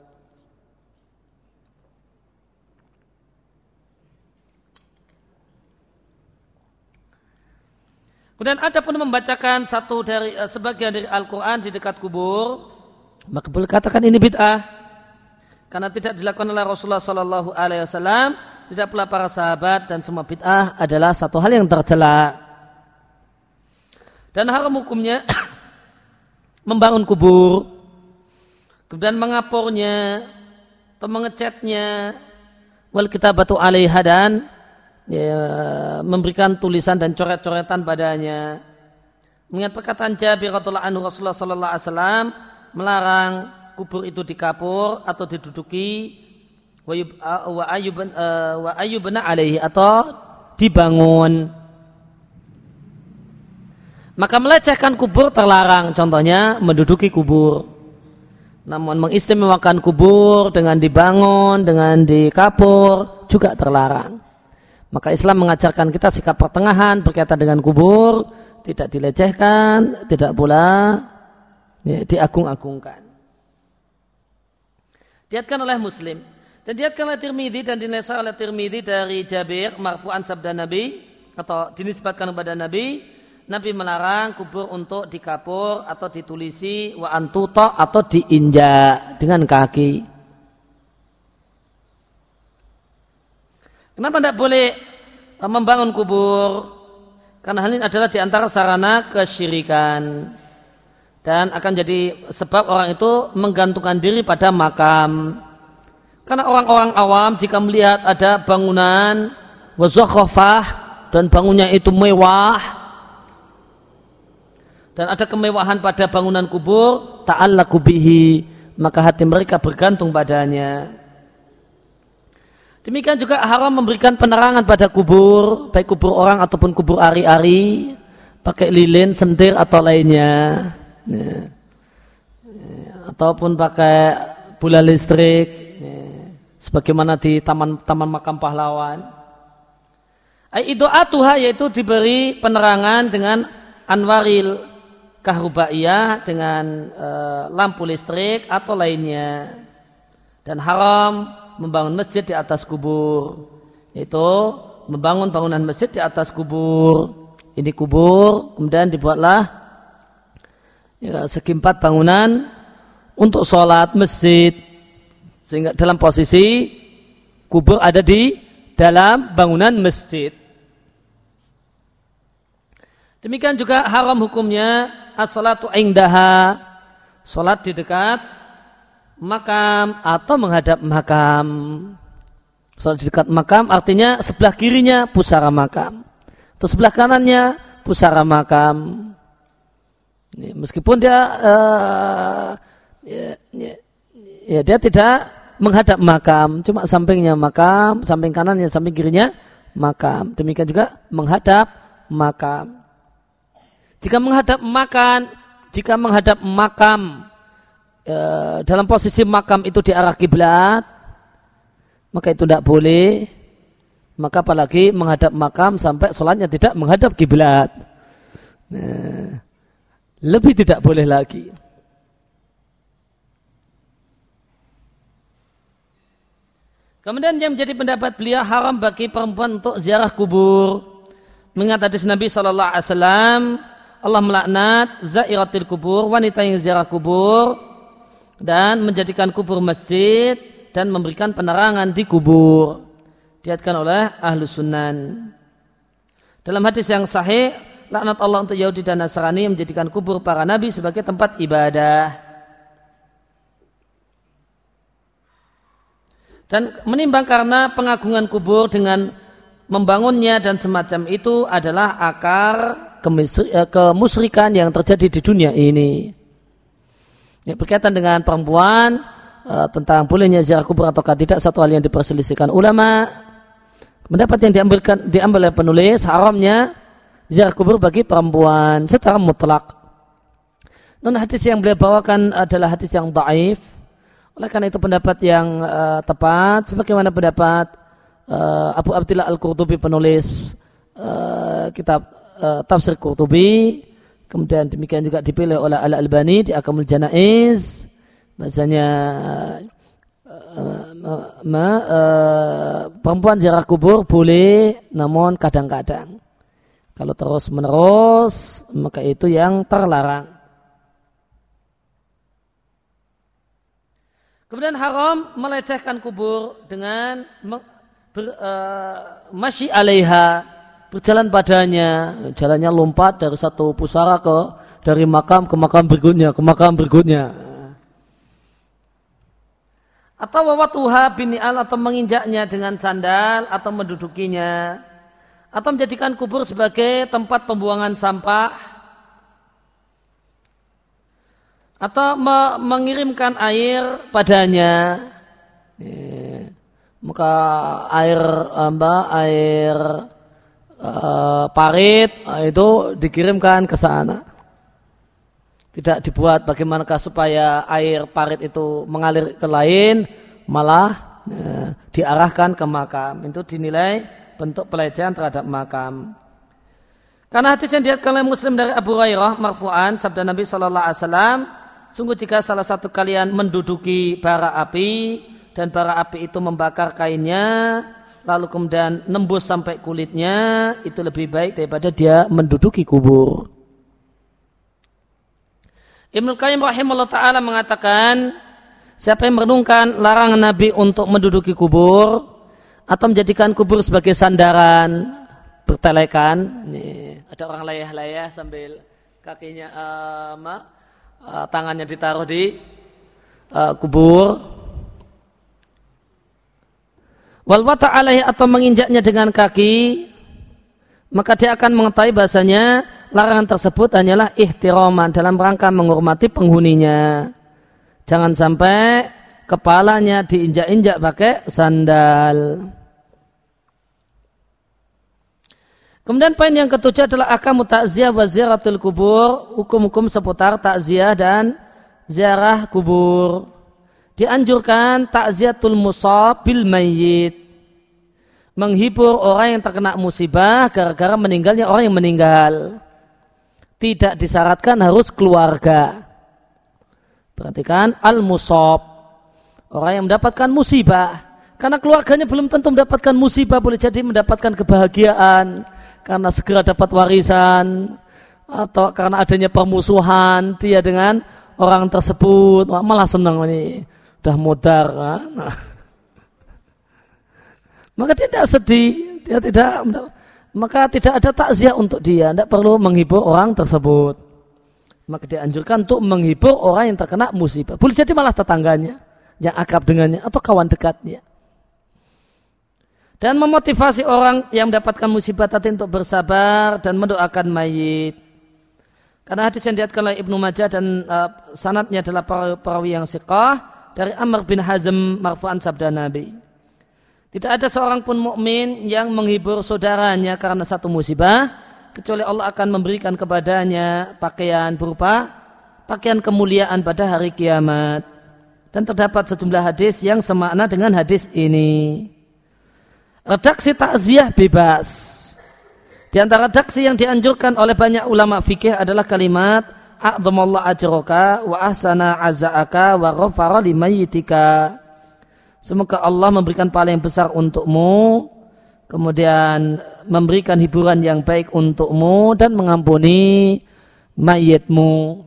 Kemudian ada pun membacakan sebagian dari Al-Quran di dekat kubur, maka boleh katakan ini bid'ah, karena tidak dilakukan oleh Rasulullah SAW, tidak pula para sahabat, dan semua bid'ah adalah satu hal yang tercela. Dan haram hukumnya membangun kubur, kemudian mengapurnya atau mengecatnya, wal kitabatu 'alaiha, dan memberikan tulisan dan coret-coretan padanya. Mengingat perkataan Jabir radhiyallahu anhu, Rasulullah sallallahu alaihi wasallam melarang kubur itu dikapur atau diduduki, wa ayyubna alaihi, atau dibangun. Maka melecehkan kubur terlarang, contohnya menduduki kubur. Namun mengistimewakan kubur dengan dibangun, dengan dikapur juga terlarang. Maka Islam mengajarkan kita sikap pertengahan berkaitan dengan kubur, tidak dilecehkan, tidak pula diagung-agungkan. Diriwayatkan oleh Muslim dan diriwayatkan oleh Tirmidzi dan dinilai oleh Tirmidzi dari Jabir marfu'an sabda Nabi, atau dinisbatkan kepada Nabi, Nabi melarang kubur untuk dikapur atau ditulisi wa antuta, atau diinjak dengan kaki. Kenapa tidak boleh membangun kubur? Karena hal ini adalah di antara sarana kesyirikan dan akan jadi sebab orang itu menggantungkan diri pada makam. Karena orang-orang awam jika melihat ada bangunan wazakhafah dan bangunnya itu mewah dan ada kemewahan pada bangunan kubur, ta'allaqu bihi, maka hati mereka bergantung padanya. Demikian juga haram memberikan penerangan pada kubur, baik kubur orang ataupun kubur ari-ari, pakai lilin, sentir atau lainnya, ataupun pakai bola listrik, sebagaimana di taman makam pahlawan. Ido'atuha, yaitu diberi penerangan dengan anwaril kahrubaiyah, dengan lampu listrik atau lainnya. Dan haram membangun masjid di atas kubur, yaitu membangun bangunan masjid di atas kubur. Ini kubur, kemudian dibuatlah segi 4 bangunan untuk sholat masjid, sehingga dalam posisi kubur ada di dalam bangunan masjid. Demikian juga haram hukumnya as-salatu indaha, sholat di dekat makam atau menghadap makam. Sholat di dekat makam artinya sebelah kirinya pusara makam, atau sebelah kanannya pusara makam. Meskipun dia dia tidak menghadap makam, cuma sampingnya makam, samping kanannya, samping kirinya makam. Demikian juga menghadap makam. Jika menghadap makam dalam posisi makam itu di arah kiblat, maka itu tidak boleh. Maka apalagi menghadap makam sampai sholatnya tidak menghadap kiblat, lebih tidak boleh lagi. Kemudian yang menjadi pendapat beliau, haram bagi perempuan untuk ziarah kubur, mengingat hadis Nabi sallallahu alaihi wasallam, Allah melaknat zairatil kubur, wanita yang ziarah kubur dan menjadikan kubur masjid dan memberikan penerangan di kubur. Diriwayatkan oleh Ahlus Sunan. Dalam hadis yang sahih, laknat Allah untuk Yahudi dan Nasrani yang menjadikan kubur para nabi sebagai tempat ibadah. Dan menimbang karena pengagungan kubur dengan membangunnya dan semacam itu adalah akar kemusyrikan yang terjadi di dunia ini. Ya, berkaitan dengan perempuan, tentang bolehnya ziarah kubur ataukah tidak, satu hal yang diperselisihkan ulama. Pendapat yang diambil oleh penulis, haramnya ziarah kubur bagi perempuan secara mutlak. Namun hadis yang beliau bawakan adalah hadis yang dhaif. Oleh karena itu pendapat yang tepat, sebagaimana pendapat Abu Abdillah Al-Qurtubi, penulis kitab Tafsir Qurtubi, kemudian demikian juga dipilih oleh Al-Albani di Ahkamul Janaiz, bahasanya perempuan ziarah kubur boleh, namun kadang-kadang. Kalau terus menerus, maka itu yang terlarang. Kemudian haram melecehkan kubur dengan masyi alaiha, berjalan padanya, jalannya lompat dari satu pusara dari makam ke makam berikutnya. Atau wawatuha bini'al, atau menginjaknya dengan sandal, atau mendudukinya, atau menjadikan kubur sebagai tempat pembuangan sampah, atau mengirimkan air padanya. Maka air parit itu dikirimkan ke sana. Tidak dibuat bagaimanakah supaya air parit itu mengalir ke lain, malah diarahkan ke makam. Itu dinilai bentuk pelecehan terhadap makam. Karena hadis yang diriwayatkan oleh Muslim dari Abu Hurairah marfu'an, sabda Nabi sallallahu alaihi wasallam, sungguh jika salah satu kalian menduduki bara api dan bara api itu membakar kainnya, lalu kemudian nembus sampai kulitnya, itu lebih baik daripada dia menduduki kubur. Ibnu Qayyim rahimahullah ta'ala mengatakan, siapa yang merenungkan larangan Nabi untuk menduduki kubur atau menjadikan kubur sebagai sandaran, bertelekan, nih, ada orang layah-layah sambil kakinya tangannya ditaruh di kubur, wal wata' alaihi, atau menginjaknya dengan kaki, maka dia akan mengetahui bahasanya larangan tersebut hanyalah ihtiraman, dalam rangka menghormati penghuninya. Jangan sampai kepalanya diinjak-injak pakai sandal. Kemudian poin yang ketujuh adalah ahkamu takziah wa ziaratul kubur, hukum-hukum seputar takziah dan ziarah kubur. Dianjurkan takziatul musab bil mayyit, menghibur orang yang terkena musibah gara-gara meninggalnya orang yang meninggal. Tidak disyaratkan harus keluarga. Perhatikan, al-musab, orang yang mendapatkan musibah. Karena keluarganya belum tentu mendapatkan musibah, boleh jadi mendapatkan kebahagiaan karena segera dapat warisan, atau karena adanya permusuhan dia dengan orang tersebut, malah senang ini, udah modar. Maka dia tidak sedih, dia tidak, maka tidak ada takziah untuk dia, tidak perlu menghibur orang tersebut. Maka dianjurkan untuk menghibur orang yang terkena musibah. Boleh jadi malah tetangganya, yang akrab dengannya, atau kawan dekatnya. Dan memotivasi orang yang mendapatkan musibah tadi untuk bersabar dan mendoakan mayit. Karena hadis yang diriwayatkan oleh Ibnu Majah dan sanadnya adalah perawi yang siqah dari Amr bin Hazm marfu'an sabda Nabi. Tidak ada seorang pun mukmin yang menghibur saudaranya karena satu musibah, kecuali Allah akan memberikan kepadanya pakaian berupa pakaian kemuliaan pada hari kiamat. Dan terdapat sejumlah hadis yang semakna dengan hadis ini. Redaksi takziah bebas. Di antara redaksi yang dianjurkan oleh banyak ulama fikih adalah kalimat a'dhamallahu ajraka wa ahsana azzaaka wa ghafara limayyitika. Semoga Allah memberikan pahala yang besar untukmu, kemudian memberikan hiburan yang baik untukmu dan mengampuni mayitmu.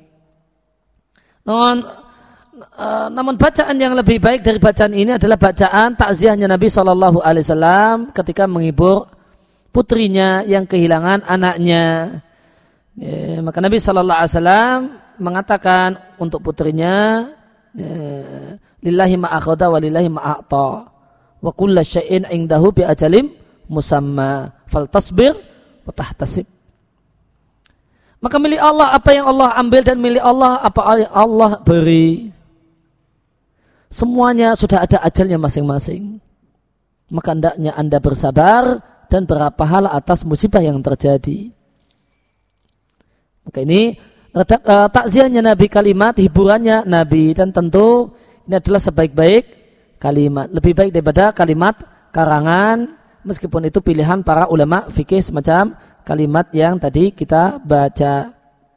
Namun bacaan yang lebih baik dari bacaan ini adalah bacaan takziahnya Nabi Shallallahu Alaihi Wasallam ketika menghibur putrinya yang kehilangan anaknya. Maka Nabi Shallallahu Alaihi Wasallam mengatakan untuk putrinya, lillahi ma'akhadha wa lillahi ma'a'ta wa kulla syai'in indahu bi ajalim musamma faltasbir wa tahtasib. Maka milik Allah apa yang Allah ambil dan milik Allah apa yang Allah beri. Semuanya sudah ada ajalnya masing-masing. Maka hendaknya Anda bersabar dan berpahala atas musibah yang terjadi. Maka ini takziahnya Nabi, kalimat hiburannya Nabi, dan tentu ini adalah sebaik-baik kalimat, lebih baik daripada kalimat karangan, meskipun itu pilihan para ulama fikih semacam kalimat yang tadi kita baca.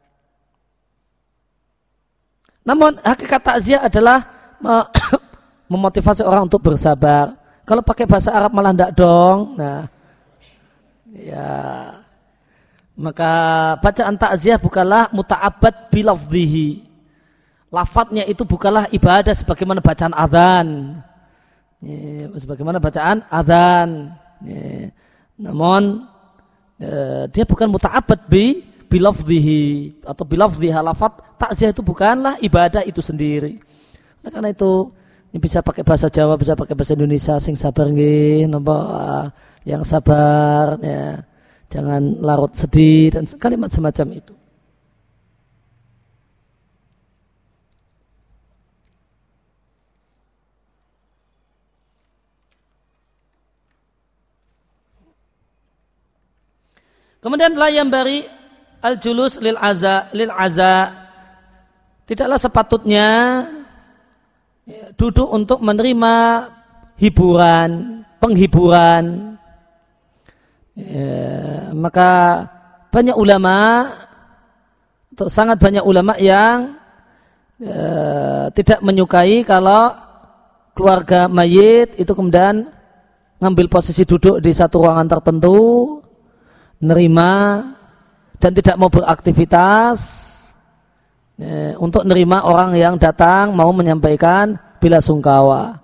Namun hakikat takziah adalah memotivasi orang untuk bersabar. Kalau pakai bahasa Arab malah ndak dong. Nah, ya, maka bacaan takziah bukanlah muta'abbad bilafdhihi. Lafadznya itu bukanlah ibadah sebagaimana bacaan adzan. Sebagaimana bacaan adzan. Namun dia bukan muta'abbad bilafdhihi atau bilafdhiha. Lafadz takziah itu bukanlah ibadah itu sendiri. Nah, karena itu bisa pakai bahasa Jawa, bisa pakai bahasa Indonesia. Sing sabar nggih, napa yang sabar ya. Jangan larut sedih dan kalimat semacam itu. Kemudian la yambari al-julus lil aza. Tidaklah sepatutnya duduk untuk menerima hiburan, penghiburan. Maka banyak ulama atau sangat banyak ulama yang tidak menyukai kalau keluarga mayit itu kemudian ngambil posisi duduk di satu ruangan tertentu, nerima dan tidak mau beraktivitas untuk nerima orang yang datang mau menyampaikan bela sungkawa.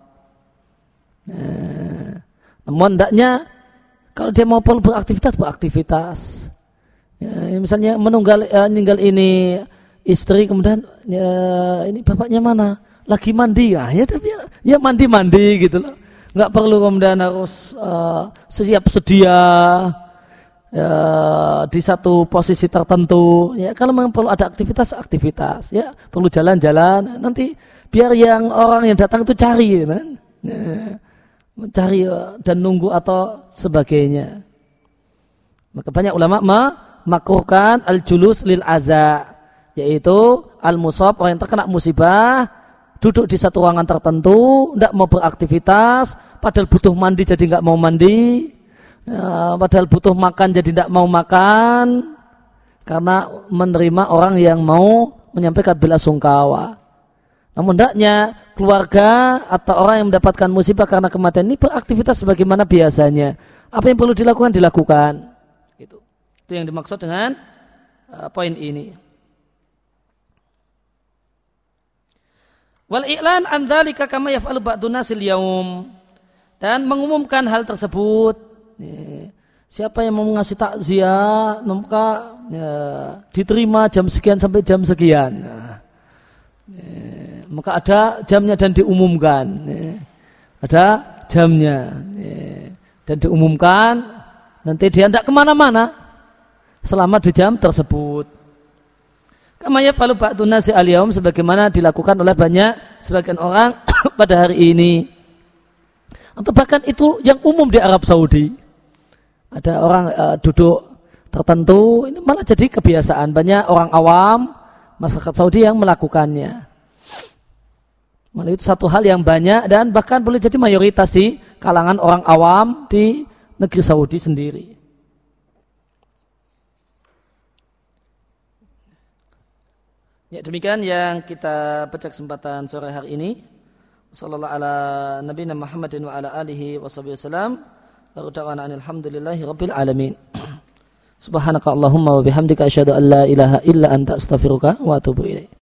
Namun hendaknya kalau dia mau beraktivitas. Ya, misalnya meninggal ini istri, kemudian ini bapaknya mana? Lagi mandi ya mandi gitu loh. Nggak perlu kemudian harus siap sedia di satu posisi tertentu. Ya, kalau memang perlu ada aktivitas, ya perlu jalan-jalan. Nanti biar yang orang yang datang itu cari, kan? Ya, mencari dan nunggu atau sebagainya. Maka banyak ulama memakruhkan al-julus lil aza, yaitu al-musab, orang yang terkena musibah duduk di satu ruangan tertentu, tidak mau beraktivitas, padahal butuh mandi jadi nggak mau mandi, padahal butuh makan jadi tidak mau makan, karena menerima orang yang mau menyampaikan bela sungkawa. Namun hendaknya keluarga atau orang yang mendapatkan musibah karena kematian ini beraktivitas sebagaimana biasanya. Apa yang perlu dilakukan. Itu yang dimaksud dengan poin ini. Wal i'lan an dzalika kama yaf'alu ba'dun nasil yaum, dan mengumumkan hal tersebut. Siapa yang mau ngasih takziah, maka diterima jam sekian sampai jam sekian. Maka ada jamnya dan diumumkan. Ada jamnya dan diumumkan. Nanti dia tidak kemana-mana selama di jam tersebut. Kama yaf'alu ba'dun nasi al-yaum, sebagaimana dilakukan oleh sebagian orang pada hari ini. Atau bahkan itu yang umum di Arab Saudi. Ada orang duduk tertentu, ini malah jadi kebiasaan. Banyak orang awam masyarakat Saudi yang melakukannya. Malah itu satu hal yang banyak dan bahkan boleh jadi mayoritas di kalangan orang awam di negeri Saudi sendiri. Ya, demikian yang kita baca kesempatan sore hari ini. Sallallahu ala nabiyina Muhammadin wa ala alihi wasallam. Wa da'wana alhamdulillahi rabbil alamin. Subhanaka Allahumma wa bihamdika asyhadu an la ilaha illa anta astaghfiruka wa atubu ilaik.